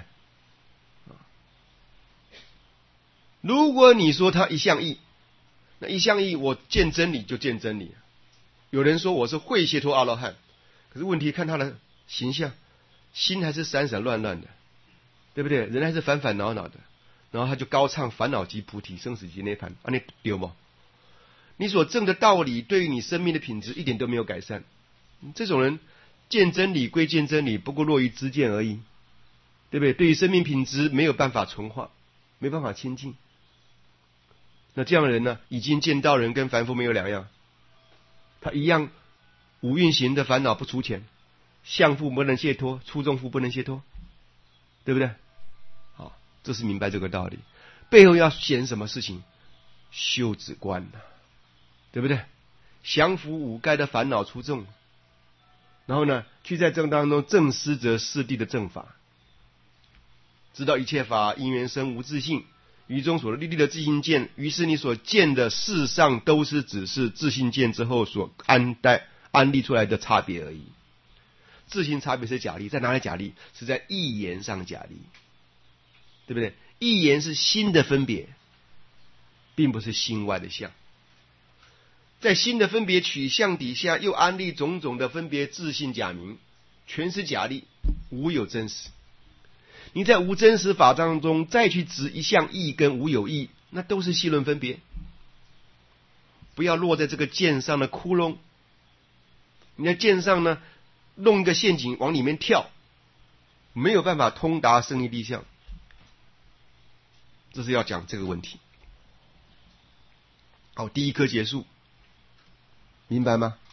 如果你说他一向义，那一向义我见真理就见真理。有人说我是会解脱阿罗汉，可是问题看他的形象，心还是散散乱乱的，对不对？人还是烦烦恼恼的，然后他就高唱烦恼即菩提，生死即涅盘，啊，你丢吗？你所证的道理对于你生命的品质一点都没有改善。这种人见真理归见真理，不过落于知见而已，对不对？对于生命品质没有办法纯化，没办法亲近。那这样的人呢，已经见到人跟凡夫没有两样，他一样五蕴行的烦恼不除前，相缚不能解脱，初众缚不能解脱，对不对？好，这是明白这个道理。背后要显什么事情？修止观啊，对不对？降伏五盖的烦恼出众，然后呢，去在正当中正思则四谛的正法，知道一切法因缘生无自性，于中所立立的自性见，于是你所见的事上都是只是自性见之后所安待安立出来的差别而已。自性差别是假立，在哪里假立？是在义言上假立，对不对？义言是心的分别，并不是心外的相。在心的分别取向底下，又安立种种的分别自性假名，全是假立，无有真实。你在无真实法当中再去执一项义跟无有义，那都是戏论分别。不要落在这个剑上的窟窿，你在剑上呢弄一个陷阱往里面跳，没有办法通达胜义谛相。这是要讲这个问题。好，第一课结束，明白吗？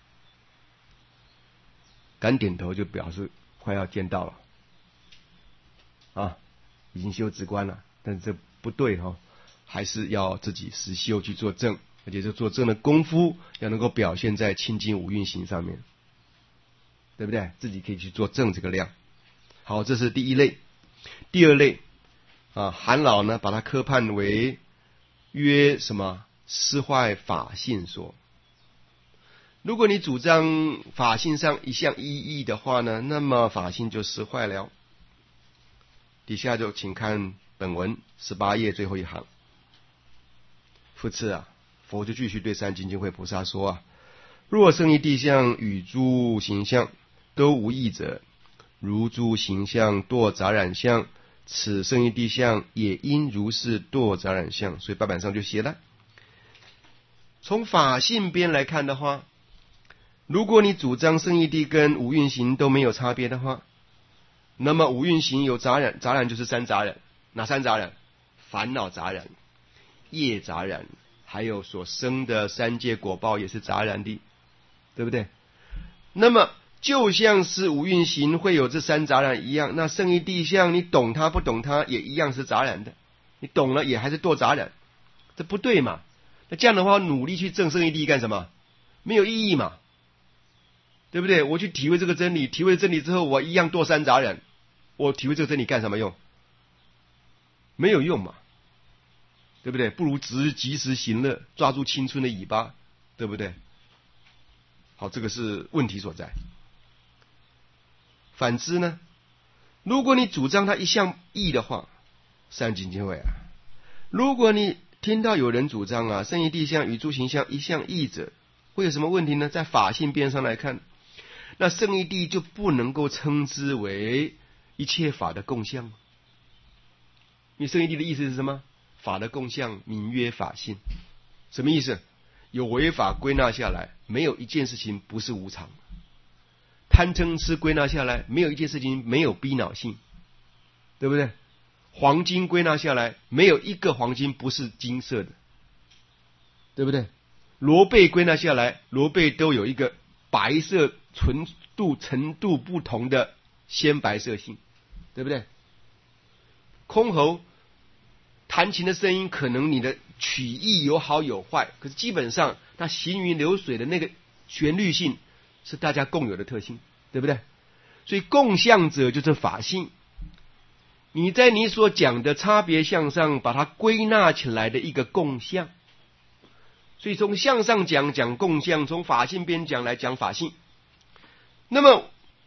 敢点头就表示快要见到了啊，已经修止观了，但是这不对哈、哦，还是要自己实修去做证，而且这做证的功夫要能够表现在清净五蕴行上面，对不对？自己可以去做证这个量。好，这是第一类。第二类啊，韩老呢把它科判为约什么失坏法性说。如果你主张法性上一向一义的话呢，那么法性就失坏了。底下就请看本文十八页最后一行。复次啊，佛就继续对三精进慧菩萨说啊：若胜义谛相与诸形象都无异者，如诸形象堕杂染相，此胜义谛相也应如是堕杂染相。所以白板上就写了，从法性边来看的话，如果你主张胜义谛跟五蕴行都没有差别的话，那么五蕴行有杂染，杂染就是三杂染。哪三杂染？烦恼杂染、业杂染，还有所生的三界果报也是杂染的，对不对？那么就像是五蕴行会有这三杂染一样，那胜义谛相你懂它不懂它也一样是杂染的，你懂了也还是堕杂染，这不对嘛？那这样的话努力去证胜义谛干什么？没有意义嘛，对不对？我去体会这个真理，体会真理之后我一样堕三杂染，我体会这个真理干什么用？没有用嘛，对不对？不如只及时行乐，抓住青春的尾巴，对不对？好，这个是问题所在。反之呢，如果你主张它一向义的话，三精进慧啊，如果你听到有人主张啊胜义谛相与诸形象一向义者，会有什么问题呢？在法性边上来看，那胜义谛就不能够称之为一切法的共相。因为胜义谛的意思是什么？法的共相名曰法性。什么意思？有为法归纳下来，没有一件事情不是无常。贪嗔痴归纳下来，没有一件事情没有逼恼性，对不对？黄金归纳下来，没有一个黄金不是金色的，对不对？罗贝归纳下来，罗贝都有一个白色纯度程度不同的鲜白色性，对不对？箜篌弹琴的声音，可能你的曲艺有好有坏，可是基本上它行云流水的那个旋律性是大家共有的特性，对不对？所以共相者就是法性。你在你所讲的差别相上把它归纳起来的一个共相，所以从相上讲讲共相，从法性边讲来讲法性。那么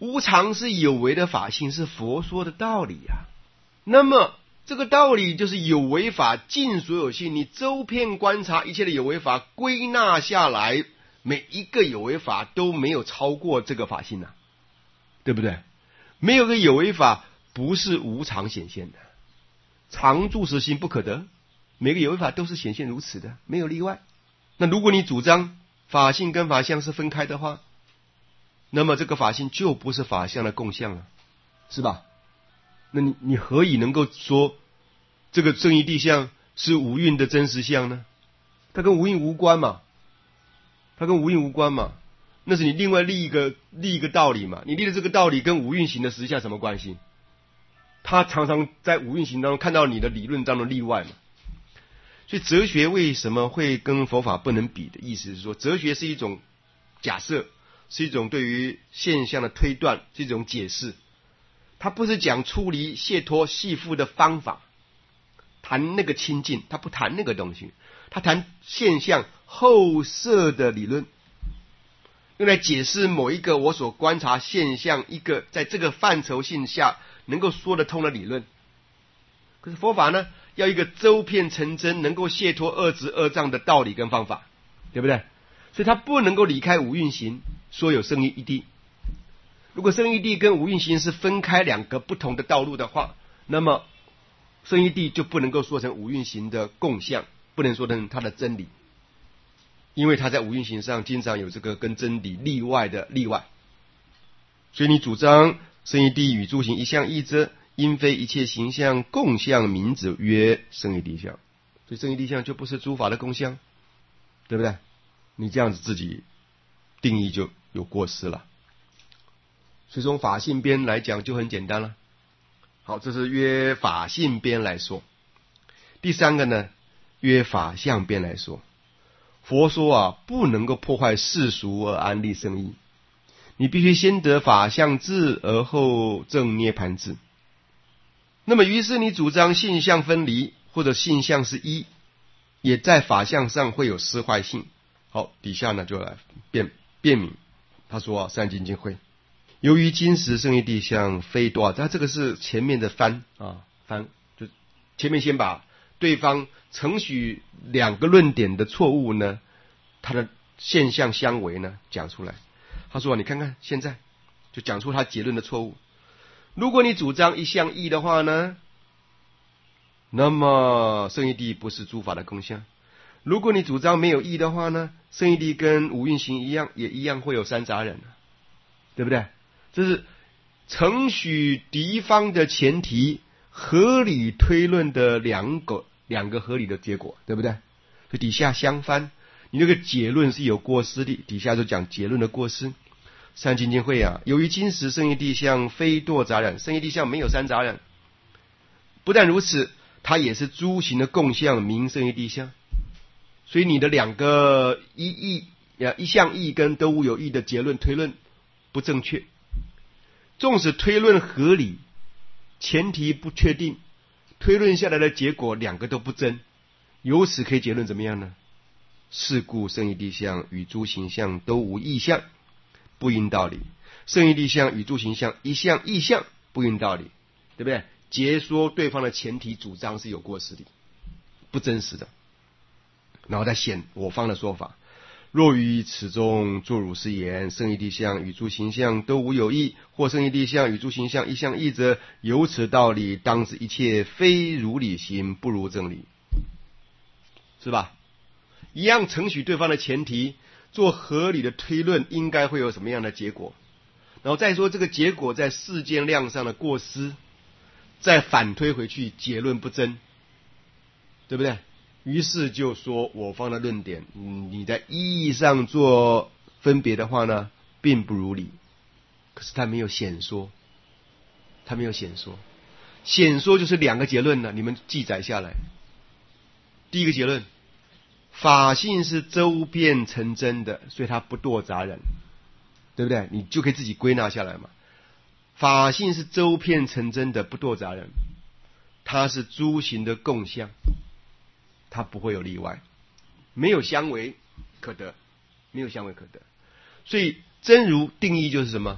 无常是有为的法性，是佛说的道理啊。那么这个道理就是有为法尽所有性，你周遍观察一切的有为法，归纳下来，每一个有为法都没有超过这个法性啊，对不对？没有个有为法不是无常显现的，常住实心不可得，每个有为法都是显现如此的，没有例外。那如果你主张法性跟法相是分开的话，那么这个法性就不是法相的共相了，是吧？那你你何以能够说这个正义谛相是无蕴的真实相呢？它跟无蕴无关嘛，它跟无蕴无关嘛，那是你另外立一个立一个道理嘛。你立的这个道理跟无蕴行的实相什么关系？他常常在无蕴行当中看到你的理论当中例外嘛。所以哲学为什么会跟佛法不能比的意思是说，哲学是一种假设，是一种对于现象的推断，是一种解释。他不是讲出离解脱系缚的方法，谈那个清净，他不谈那个东西，他谈现象后设的理论，用来解释某一个我所观察现象一个在这个范畴性下能够说得通的理论。可是佛法呢，要一个周遍成真，能够解脱二执二障的道理跟方法，对不对？所以他不能够离开五蕴行，说有胜义一谛。如果胜义谛跟无蕴行是分开两个不同的道路的话，那么胜义谛就不能够说成无蕴行的共相，不能说成它的真理，因为它在无蕴行上经常有这个跟真理例外的例外。所以你主张胜义谛与诸行一相异者，因非一切形象共相名者曰胜义谛相。所以胜义谛相就不是诸法的共相，对不对？你这样子自己定义就有过失了。所以从法性边来讲就很简单了。好，这是约法性边来说。第三个呢，约法相边来说。佛说啊，不能够破坏世俗而安立圣义，你必须先得法相智，而后证涅盘智。那么于是你主张性相分离，或者性相是一，也在法相上会有失坏性。好，底下呢就来辩辩明。他说啊，善经经会由于今时胜义谛相非多，他这个是前面的翻啊翻，就前面先把对方承许两个论点的错误呢，他的现象相违呢讲出来。他说你看看现在就讲出他结论的错误。如果你主张一相异的话呢，那么胜义谛不是诸法的共相。如果你主张没有异的话呢，胜义谛跟五蕴行一样，也一样会有三杂染，对不对？这是承许敌方的前提，合理推论的两个两个合理的结果，对不对？所以底下相反，你那个结论是有过失的，底下就讲结论的过失。善经经会啊，由于今时胜义谛相非堕杂染，胜义谛相没有三杂染。不但如此，它也是诸行的共相，名胜义谛相。所以你的两个一义呀一相义跟都无有义的结论推论不正确。纵使推论合理，前提不确定，推论下来的结果两个都不真，由此可以结论怎么样呢？是故胜义谛相与诸行相都无异相，不应道理；胜义谛相与诸行相一相异相，不应道理，对不对？解说对方的前提主张是有过失的，不真实的，然后再显我方的说法。若于此中作如是言，胜义谛相与诸行相都无有异，或胜义谛相与诸行相一相异者，由此道理当知一切非如理行，不如正理，是吧？一样承许对方的前提，做合理的推论，应该会有什么样的结果，然后再说这个结果在事件量上的过失，再反推回去结论不真，对不对？于是就说我方的论点，嗯，你在意义上做分别的话呢，并不如理。可是他没有显说，他没有显说，显说就是两个结论呢，你们记载下来。第一个结论，法性是周遍成真的，所以它不堕杂染，对不对？你就可以自己归纳下来嘛。法性是周遍成真的，不堕杂染，它是诸行的共相，它不会有例外，没有相违可得，没有相违可得。所以真如定义就是什么？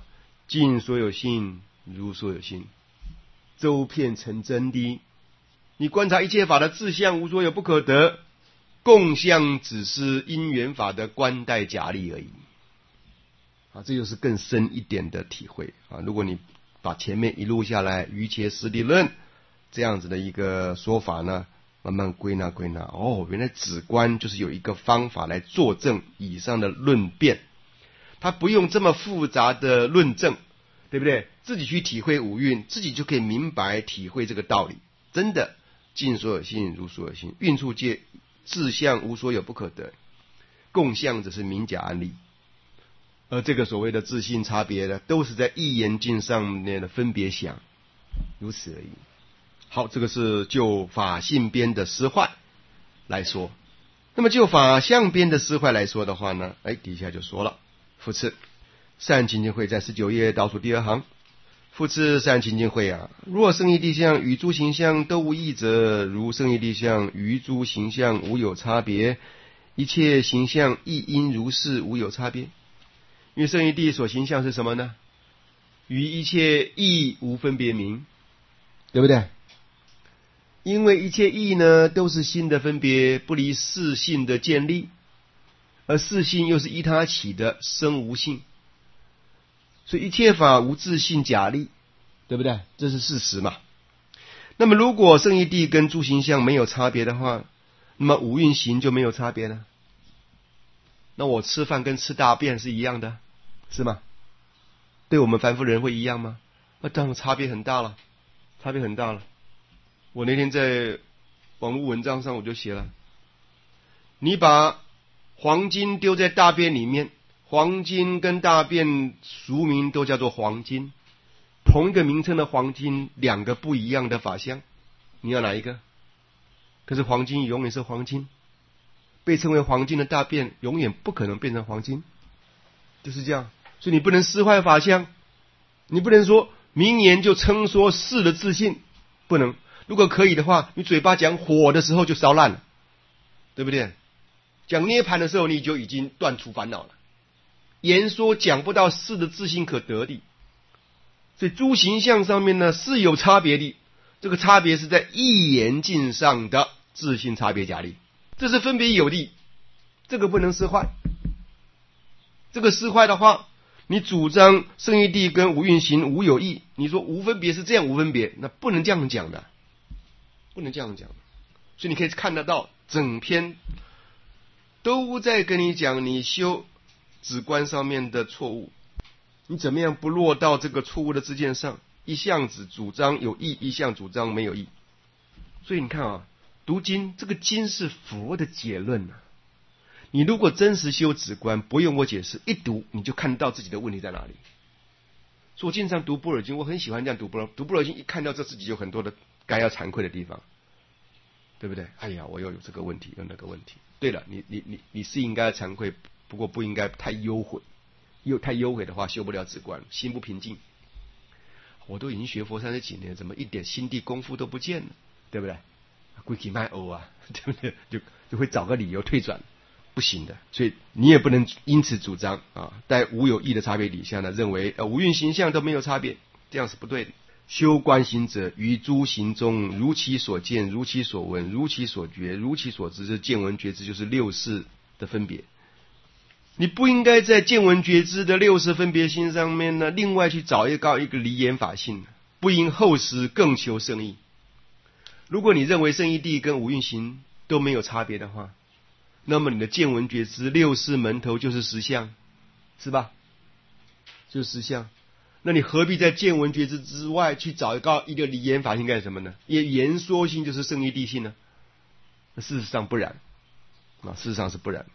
尽所有性如所有性，周遍成真的。你观察一切法的自相无所有不可得，共相只是因缘法的观待假立而已。啊，这就是更深一点的体会啊！如果你把前面一路下来瑜伽实地论这样子的一个说法呢，慢慢归纳归纳，哦，原来止观就是有一个方法来作证以上的论辩，他不用这么复杂的论证，对不对？自己去体会五蕴，自己就可以明白体会这个道理。真的，尽所有性如所有性，蕴处界自相无所有不可得，共相只是明假暗立。而这个所谓的自性差别呢，都是在一言境上面的分别想，如此而已。好，这个是就法性边的失坏来说。那么就法相边的失坏来说的话呢，哎，底下就说了，复次，善清净会在十九页倒数第二行，复次善清净会啊，若胜义谛相与诸行相都无异者，如胜义谛相与诸行相无有差别，一切行相亦因如是无有差别。因为胜义谛所行相是什么呢？与一切义无分别名，对不对？因为一切义呢都是心的分别，不离四性的建立，而四性又是依他起的生无性，所以一切法无自性假立，对不对？这是事实嘛。那么如果胜义谛跟诸行相没有差别的话，那么五蕴行就没有差别了。那我吃饭跟吃大便是一样的，是吗？对我们凡夫人会一样吗？那当然差别很大了，差别很大了。我那天在网络文章上我就写了，你把黄金丢在大便里面，黄金跟大便俗名都叫做黄金，同一个名称的黄金，两个不一样的法相，你要哪一个？可是黄金永远是黄金，被称为黄金的大便永远不可能变成黄金，就是这样。所以你不能失坏法相，你不能说名言就称说是的自信，不能。如果可以的话，你嘴巴讲火的时候就烧烂了，对不对？讲涅盘的时候你就已经断除烦恼了。言说讲不到是的自信可得的，所以诸行相上面呢是有差别的，这个差别是在一言境上的自性差别假立，这是分别有的，这个不能失坏。这个失坏的话，你主张胜义谛跟无蕴行无有异，你说无分别是这样无分别，那不能这样讲的，不能这样讲的。所以你可以看得到整篇都在跟你讲你修止观上面的错误，你怎么样不落到这个错误的知见上，一向只主张有异，一向主张没有异。所以你看啊，读经，这个经是佛的结论啊。你如果真实修止观，不用我解释，一读你就看到自己的问题在哪里。所以我经常读般若经，我很喜欢这样读般若读般若经，一看到这自己有很多的该要惭愧的地方，对不对？哎呀，我又有这个问题，有那个问题。对了，你你你你是应该惭愧，不过不应该太忧悔，又太忧悔的话，修不了止观，心不平静。我都已经学佛三十几年，怎么一点心地功夫都不见了，对不对？归起卖欧啊，对不对？就就会找个理由退转。不行的，所以你也不能因此主张啊，在无有异的差别底下呢，认为呃五蕴行相都没有差别，这样是不对的。修观行者于诸行中，如其所见，如其所闻，如其所觉，如其所知，这见闻觉知就是六识的分别。你不应该在见闻觉知的六识分别心上面呢，另外去找一个一个离言法性，不应后识更求胜义。如果你认为胜义谛跟五蕴行都没有差别的话，那么你的见闻觉知六识门头就是实相，是吧？就是实相。那你何必在见闻觉知之外去找一个一个离言法性干什么呢？也言说性就是胜义谛性呢？事实上不然啊，事实上是不然。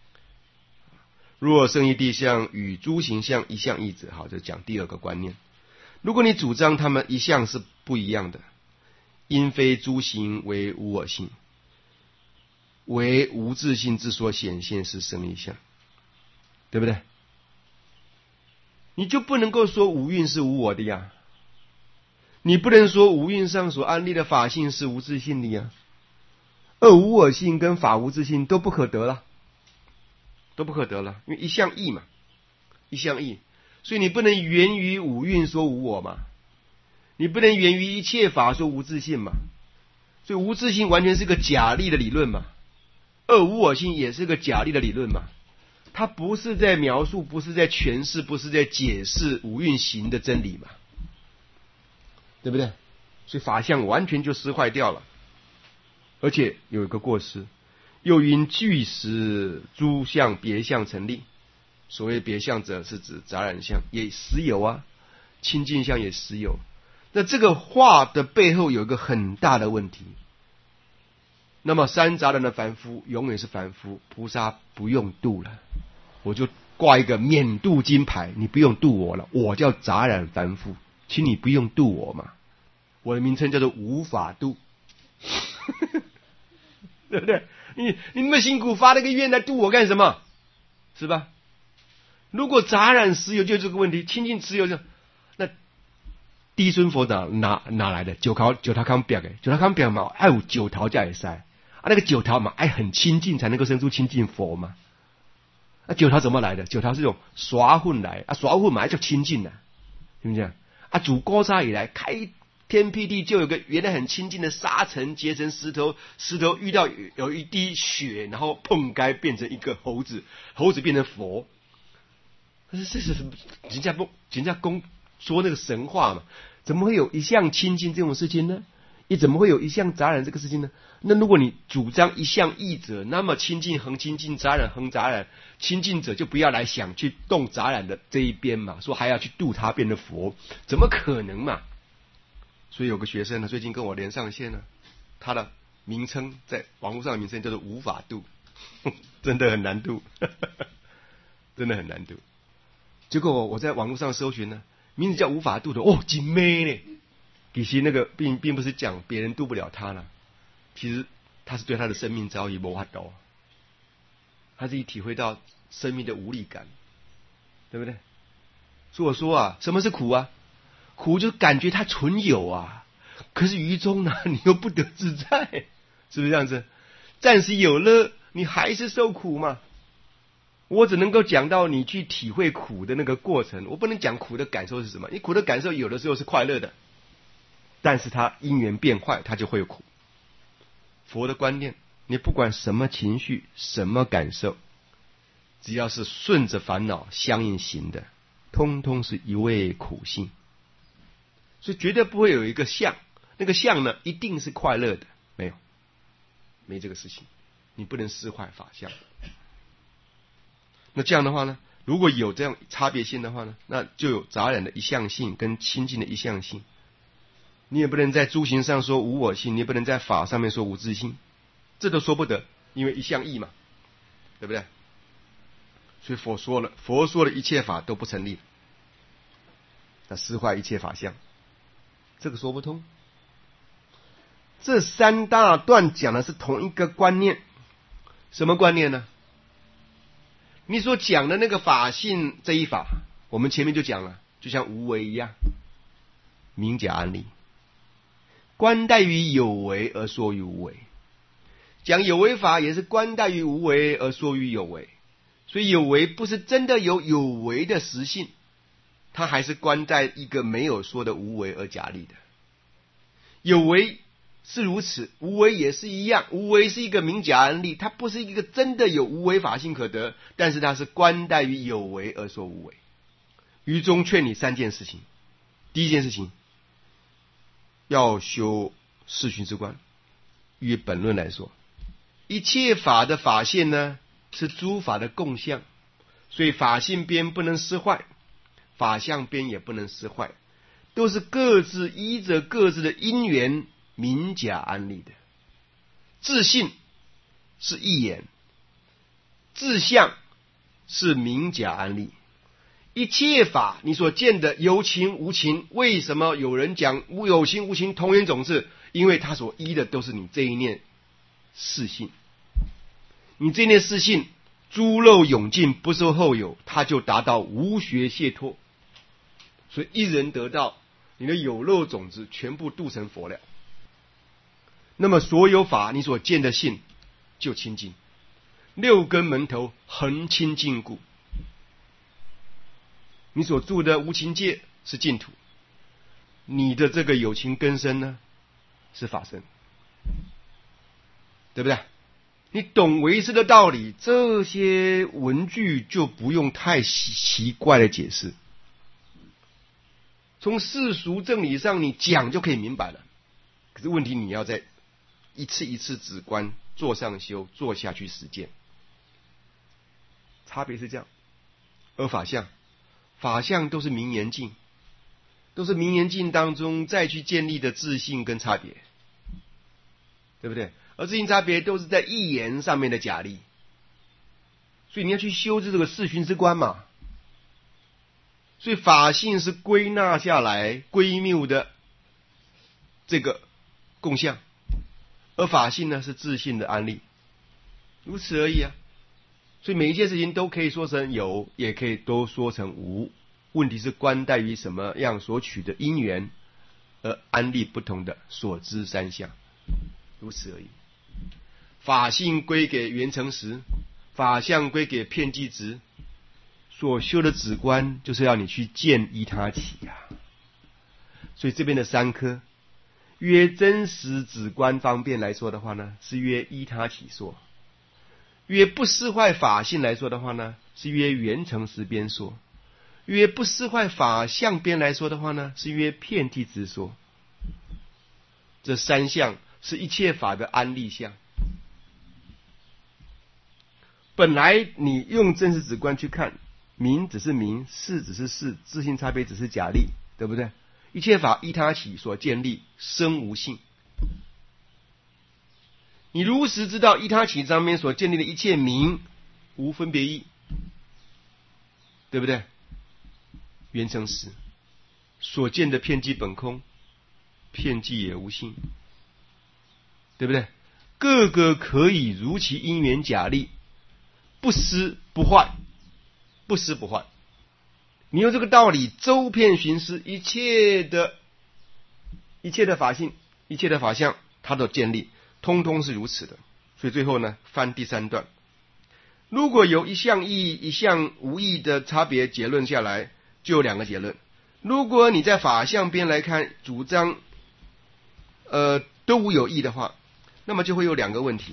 若胜义谛相与诸行相一相异者，好，就讲第二个观念。如果你主张他们一向是不一样的，因非诸行为无我性，为无自性之所显现是胜义相，对不对？你就不能够说五蕴是无我的呀，你不能说五蕴上所安立的法性是无自性的呀，而无我性跟法无自性都不可得了，都不可得了，因为一相异嘛，一相异。 所以你不能源于五蕴说无我嘛，你不能源于一切法说无自性嘛。所以无自性完全是个假立的理论嘛，二无我性也是个假立的理论嘛，它不是在描述，不是在诠释，不是在解释五蕴行的真理嘛，对不对？所以法相完全就失坏掉了。而且有一个过失，又因具实诸相别相成立。所谓别相者是指杂染相，也实有啊，清净相也实有。那这个话的背后有一个很大的问题。那么三杂染的凡夫永远是凡夫，菩萨不用度了，我就挂一个免度金牌，你不用度我了，我叫杂染凡夫，请你不用度我嘛，我的名称叫做无法度。对不对？你你那么辛苦发了个愿来度我干什么？是吧？如果杂染实有就这个问题，清净实有就那地尊佛哪哪哪来的？九桃九桃康表的，九桃康表嘛，爱有九桃才会塞啊，那个九桃嘛，爱很清净才能够生出清净佛嘛。啊，九桃怎么来的？九桃是用耍混来啊，耍混嘛叫清净的，听不听？啊，主高沙以来开天辟地，就有个原来很清净的沙尘结成石头，石头遇到有一滴血，然后碰开变成一个猴子，猴子变成佛。这是什么？人家不，人家公说那个神话嘛，怎么会有一项清净这种事情呢？也怎么会有一项杂染这个事情呢？那如果你主张一项异者，那么清净恒清净，杂染恒杂染，清净者就不要来想去动杂染的这一边嘛，说还要去度他变成佛，怎么可能嘛？所以有个学生呢，最近跟我连上线了，他的名称在网络上的名称叫做无法度，真的很难度，真的很难度。结果我在网络上搜寻呢，名字叫无法度的，哦，真美呢。其实那个并并不是讲别人度不了他了，其实他是对他的生命遭遇没法度，他自己体会到生命的无力感，对不对？所以我说啊，什么是苦啊？苦就感觉它存有啊，可是于中呢，你又不得自在，是不是这样子？暂时有了，你还是受苦嘛。我只能够讲到你去体会苦的那个过程，我不能讲苦的感受是什么。你苦的感受有的时候是快乐的，但是它因缘变坏，它就会有苦。佛的观念，你不管什么情绪、什么感受，只要是顺着烦恼相应行的，通通是一味苦性。所以绝对不会有一个相，那个相呢，一定是快乐的，没有，没这个事情，你不能失坏法相。那这样的话呢，如果有这样差别性的话呢，那就有杂染的一项性跟清净的一项性。你也不能在诸行上说无我性，你也不能在法上面说无自性，这都说不得，因为一项异嘛，对不对？所以佛说了，佛说的一切法都不成立，那失坏一切法相，这个说不通。这三大段讲的是同一个观念，什么观念呢？你所讲的那个法性这一法，我们前面就讲了，就像无为一样，明假安立，观待于有为而说于无为，讲有为法也是观待于无为而说于有为，所以有为不是真的有有为的实性，它还是观待一个没有说的无为而假立的。有为是如此，无为也是一样，无为是一个明假安立，它不是一个真的有无为法性可得，但是它是观待于有为而说无为。于中劝你三件事情，第一件事情要修四训之观。于本论来说，一切法的法性呢是诸法的共相，所以法性边不能失坏，法相边也不能失坏，都是各自依着各自的因缘明假安立的。自性是一言，自相是明假安立。一切法你所见的有情无情，为什么有人讲有情无情同源种智？因为他所依的都是你这一念四性，你这一念四性诸漏永尽，不受后有，他就达到无学解脱。所以一人得到，你的有漏种子全部度成佛了。那么所有法你所见的性就清净，六根门头恒清净故。 你所住的无情界是净土，你的这个有情根身呢是法身，对不对？你懂唯识的道理，这些文句就不用太奇怪的解释，从世俗正理上你讲就可以明白了。可是问题你要在一次一次止观，做上修，做下去实践，差别是这样。而法相，法相都是名言境，都是名言境当中再去建立的自信跟差别，对不对？而自性差别都是在意言上面的假立，所以你要去修这个四寻之观嘛。所以法性是归纳下来归谬的这个共相，而法性呢是自性的安立，如此而已啊。所以每一件事情都可以说成有，也可以都说成无，问题是观待于什么样所取的因缘而安立不同的所知三相，如此而已。法性归给缘成实，法相归给遍计执，所修的止观就是要你去见依他起啊。所以这边的三科，约真实止观方面来说的话呢，是约依他起说；约不失坏法性来说的话呢，是约缘成实边说；约不失坏法相边来说的话呢，是约遍计执说。这三项是一切法的安立相。本来你用真实止观去看，名只是名，事只是事，自性差别只是假立，对不对？一切法依他起所建立，生无性。你如实知道依他起上面所建立的一切名无分别义，对不对？缘成实所见的遍计本空，遍计也无性，对不对？各个可以如其因缘假立，不失不坏，不失不坏。你用这个道理周遍寻思，一切的一切的法性，一切的法相，它的建立通通是如此的。所以最后呢，翻第三段，如果有一项意义一项无意的差别结论下来，就有两个结论。如果你在法相边来看，主张呃都无有义的话，那么就会有两个问题，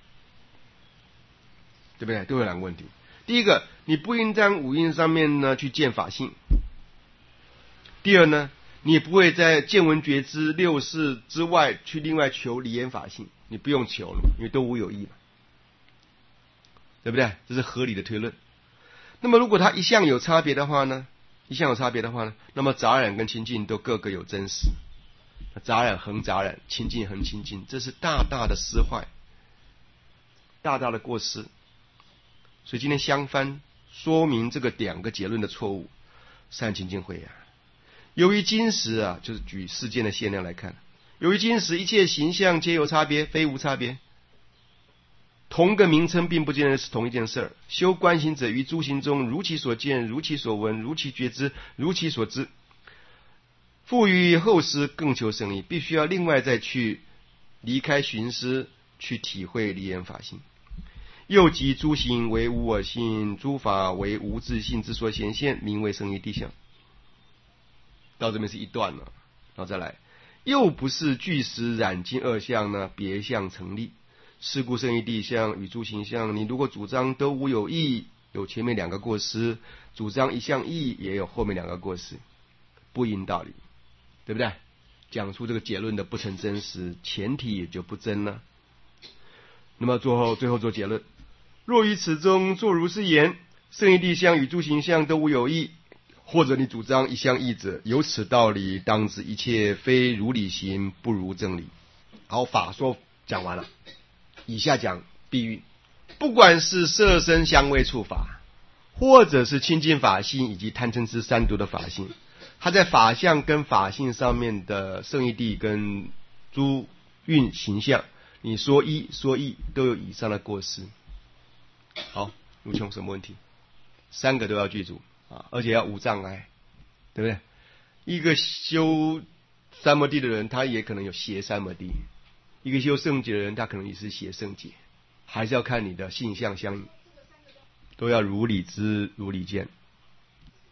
对不对？都有两个问题。第一个，你不应在五蕴上面呢去见法性；第二呢，你也不会在见闻觉知六识之外去另外求离言法性，你不用求了，因为都无有义嘛，对不对？这是合理的推论。那么如果它一向有差别的话呢，一向有差别的话呢，那么杂染跟清净都各个有真实，杂染恒杂染，清净恒清净，这是大大的失坏，大大的过失。所以今天相翻说明这个两个结论的错误。善清净慧啊，由于今时啊，就是举世间的现量来看，由于今时一切形象皆有差别，非无差别。同个名称并不见得是同一件事儿。修观行者于诸行中，如其所见，如其所闻，如其觉知，如其所知。复于后世更求胜利，必须要另外再去离开寻思，去体会离言法性。又即诸行为无我性，诸法为无自性之所显现，名为胜义谛相。到这边是一段了，然后再来，又不是具实染尽二相呢，别相成立。是故胜义谛相与诸行相，你如果主张都无有义，有前面两个过失；主张一项义，也有后面两个过失，不应道理，对不对？讲出这个结论的不成真实，前提也就不真了。那么最后最后做结论，若于此中作如是言，胜义谛相与诸行相都无有义，或者你主张一项义者，有此道理，当知一切非如理行，不如正理。好，法说讲完了，以下讲譬喻。不管是色声香味触法，或者是清净法性以及贪嗔痴三毒的法性，它在法相跟法性上面的胜义谛跟诸蕴形象，你说一说一都有以上的过失。好，如穷什么问题？三个都要具足啊，而且要无障碍，对不对？一个修三摩地的人，他也可能有邪三摩地；一个修圣解的人，他可能也是邪圣解，还是要看你的性相相应，都要如理知如理见。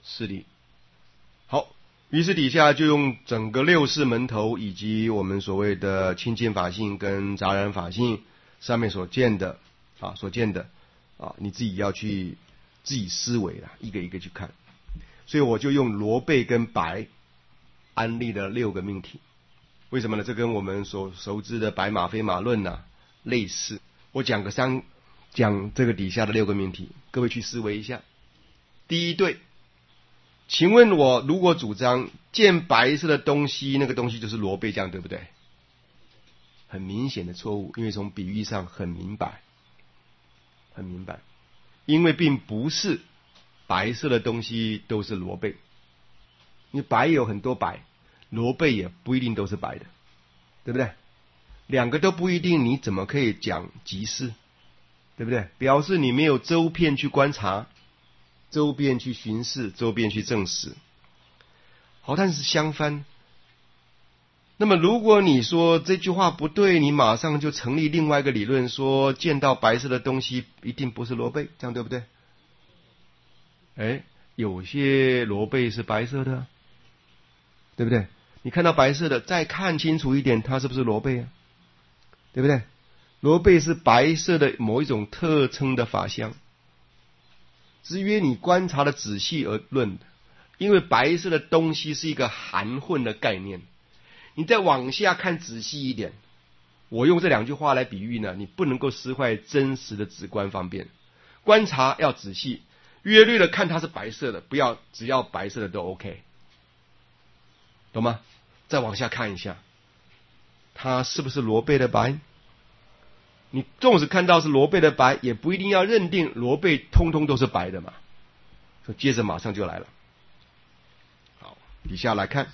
是的。好，于是底下就用整个六世门头以及我们所谓的清净法性跟杂染法性上面所见的啊，所见的啊，你自己要去自己思维啦，一个一个去看。所以我就用罗贝跟白安利了六个命题。为什么呢？这跟我们所熟知的白马非马论啊类似。我讲个三，讲这个底下的六个命题，各位去思维一下。第一对，请问我如果主张见白色的东西，那个东西就是罗贝，这样对不对？很明显的错误，因为从比喻上很明白，很明白，因为并不是白色的东西都是罗贝，因为白有很多白，罗贝也不一定都是白的，对不对？两个都不一定，你怎么可以讲即是？对不对？表示你没有周遍去观察，周遍去巡视，周遍去证实。好，但是相反，那么如果你说这句话不对，你马上就成立另外一个理论，说见到白色的东西一定不是罗贝，这样对不对？哎，有些罗贝是白色的，对不对？你看到白色的，再看清楚一点，它是不是罗贝啊？对不对？罗贝是白色的某一种特称的法相，是因为你观察的仔细而论的。因为白色的东西是一个含混的概念，你再往下看仔细一点，我用这两句话来比喻呢，你不能够失坏真实的直观方便。观察要仔细，约略的看它是白色的，不要只要白色的都 OK， 懂吗？再往下看一下，它是不是罗贝的白？你纵使看到是罗贝的白，也不一定要认定罗贝通通都是白的嘛。所以接着马上就来了。好，底下来看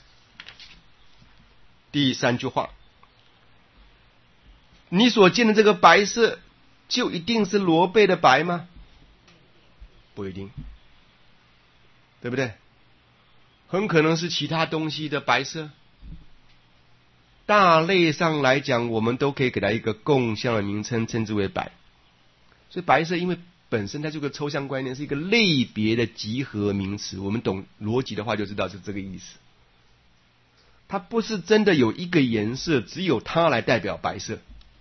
第三句话，你所见的这个白色就一定是罗贝的白吗？不一定，对不对？很可能是其他东西的白色。大类上来讲，我们都可以给它一个共相的名称，称之为白。所以白色因为本身它这个抽象概念是一个类别的集合名词，我们懂逻辑的话就知道是这个意思。它不是真的有一个颜色，只有它来代表白色，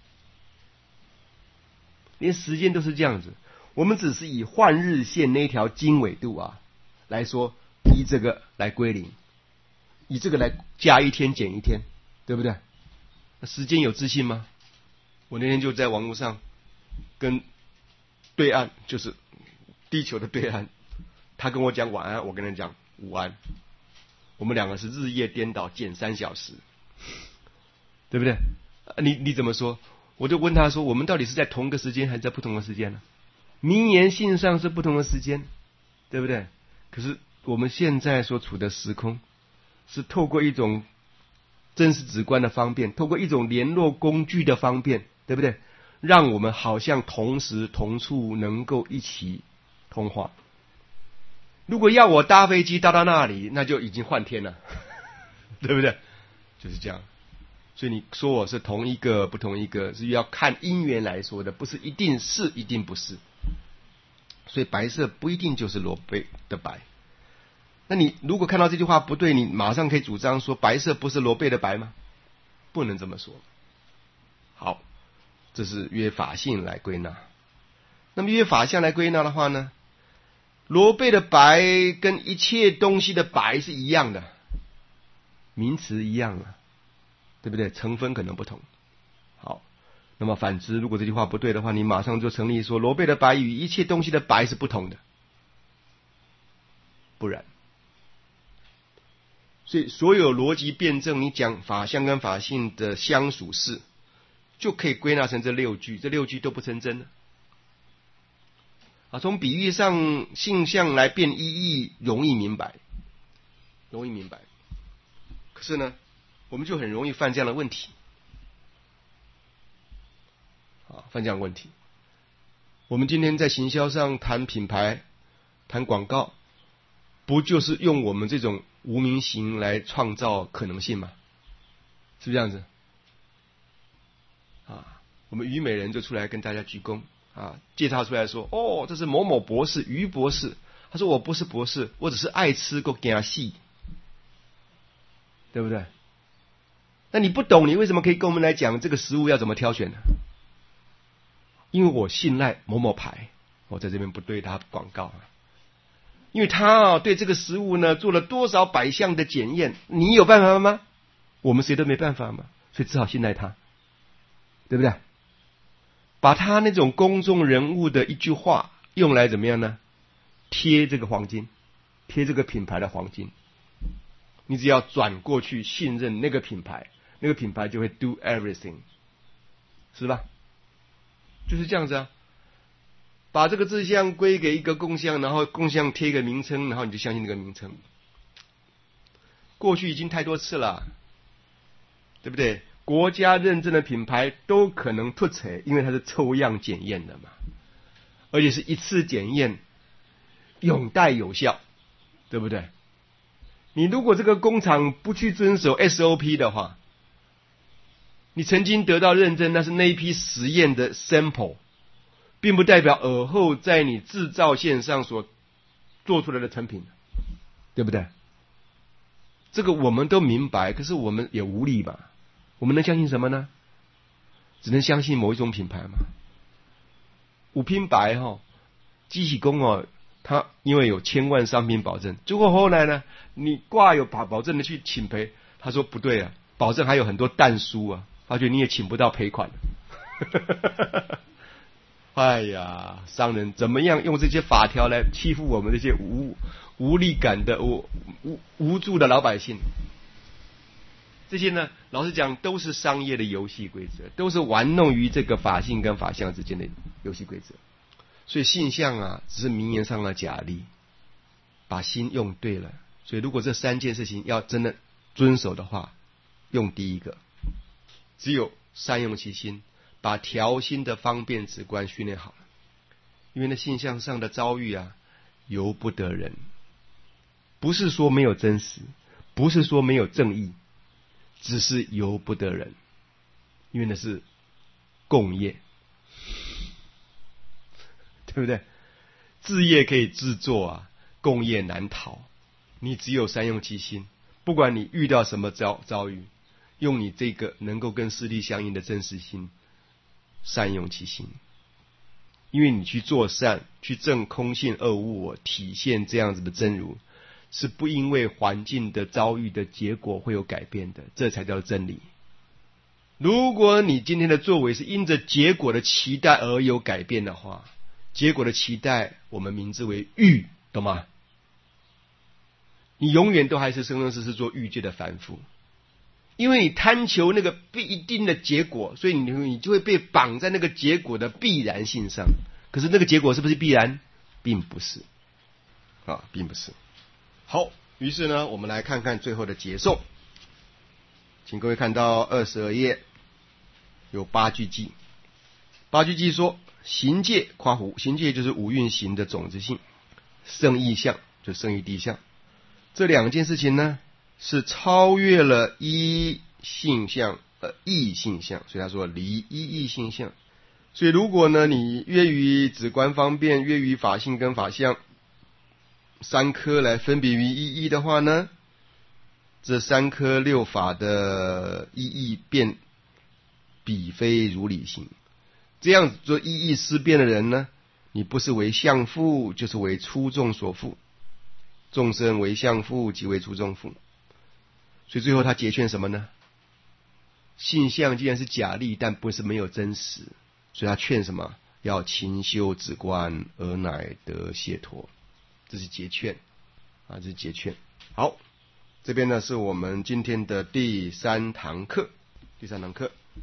连时间都是这样子。我们只是以换日线那条经纬度啊来说，以这个来归零，以这个来加一天减一天，对不对？那时间有自信吗？我那天就在网络上跟对岸，就是地球的对岸，他跟我讲晚安，我跟他讲午安，我们两个是日夜颠倒，减三小时，对不对？你你怎么说？我就问他说，我们到底是在同一个时间还是在不同的时间呢？名言性上是不同的时间，对不对？可是我们现在所处的时空是透过一种真实直观的方便，透过一种联络工具的方便，对不对？让我们好像同时同处能够一起通话。如果要我搭飞机搭到那里，那就已经换天了，对不对？就是这样。所以你说我是同一个不同一个，是要看因缘来说的，不是一定是一定不是。所以白色不一定就是罗贝的白。那你如果看到这句话不对，你马上可以主张说白色不是罗贝的白吗？不能这么说。好，这是约法性来归纳。那么约法相来归纳的话呢，罗贝的白跟一切东西的白是一样的，名词一样啊，对不对？成分可能不同。好，那么反之，如果这句话不对的话，你马上就成立说罗贝的白与一切东西的白是不同的，不然。所以所有逻辑辩证，你讲法相跟法性的相属事，就可以归纳成这六句，这六句都不成真的。啊，从比喻上性相来辨意义，容易明白，容易明白。可是呢，我们就很容易犯这样的问题，啊，犯这样的问题。我们今天在行销上谈品牌、谈广告，不就是用我们这种无名行来创造可能性吗？是不是这样子？啊，我们虞美人就出来跟大家鞠躬啊，介绍出来说，哦，这是某某博士，于博士， 他说我不是博士，我只是爱吃够惊死，对不对？那你不懂，你为什么可以跟我们来讲这个食物要怎么挑选呢？因为我信赖某某牌，我在这边不对他广告啊，因为他啊对这个食物呢做了多少百项的检验，你有办法吗？我们谁都没办法嘛，所以只好信赖他，对不对？把他那种公众人物的一句话用来怎么样呢？贴这个黄金，贴这个品牌的黄金，你只要转过去信任那个品牌，那个品牌就会 do everything， 是吧？就是这样子啊，把这个志向归给一个共向，然后共向贴一个名称，然后你就相信那个名称。过去已经太多次了，对不对？国家认证的品牌都可能突锤，因为它是抽样检验的嘛，而且是一次检验，永代有效，对不对？你如果这个工厂不去遵守 S O P 的话，你曾经得到认证，那是那一批实验的 sample， 并不代表尔后在你制造线上所做出来的成品，对不对？这个我们都明白，可是我们也无力嘛。我们能相信什么呢？只能相信某一种品牌嘛。五品白哈，机器工哦，他因为有千万商品保证，结果后来呢，你挂有保保证的去请赔，他说不对啊，保证还有很多但书啊，他觉得你也请不到赔款。哎呀，商人怎么样用这些法条来欺负我们这些无无力感的无无无助的老百姓？这些呢，老实讲，都是商业的游戏规则，都是玩弄于这个法性跟法相之间的游戏规则。所以性相啊，只是名言上的假例，把心用对了。所以如果这三件事情要真的遵守的话，用第一个，只有善用其心，把调心的方便直观训练好了。因为那性相上的遭遇啊，由不得人，不是说没有真实，不是说没有正义，只是由不得人，因为那是共业，对不对？自业可以自作啊，共业难逃。你只有善用其心，不管你遇到什么遭遭遇，用你这个能够跟事力相应的真实心，善用其心。因为你去做善，去证空性二无我，体现这样子的真如，是不因为环境的遭遇的结果会有改变的，这才叫真理。如果你今天的作为是因着结果的期待而有改变的话，结果的期待我们名之为欲，懂吗？你永远都还是生生世世做欲界的凡夫，因为你贪求那个必一定的结果，所以你你就会被绑在那个结果的必然性上。可是那个结果是不是必然？并不是啊，并不是。好，于是呢，我们来看看最后的结颂。请各位看到二十二页，有八句偈。八句偈说：行界夸弧，行界就是五蕴行的种子性，圣意相就圣意谛相。这两件事情呢，是超越了一性相呃异性相，所以他说离一异性相。所以如果呢，你约于止观方便，约于法性跟法相三科来分别于一义的话呢，这三科六法的意义变彼非如理性。这样子做意义思辨的人呢，你不是为相父，就是为初众所缚。众生为相父，即为初众缚。所以最后他结劝什么呢？性相既然是假立，但不是没有真实，所以他劝什么？要勤修止观，而乃得解脱。这是结劝啊，这是结劝。好，这边呢是我们今天的第三堂课，第三堂课。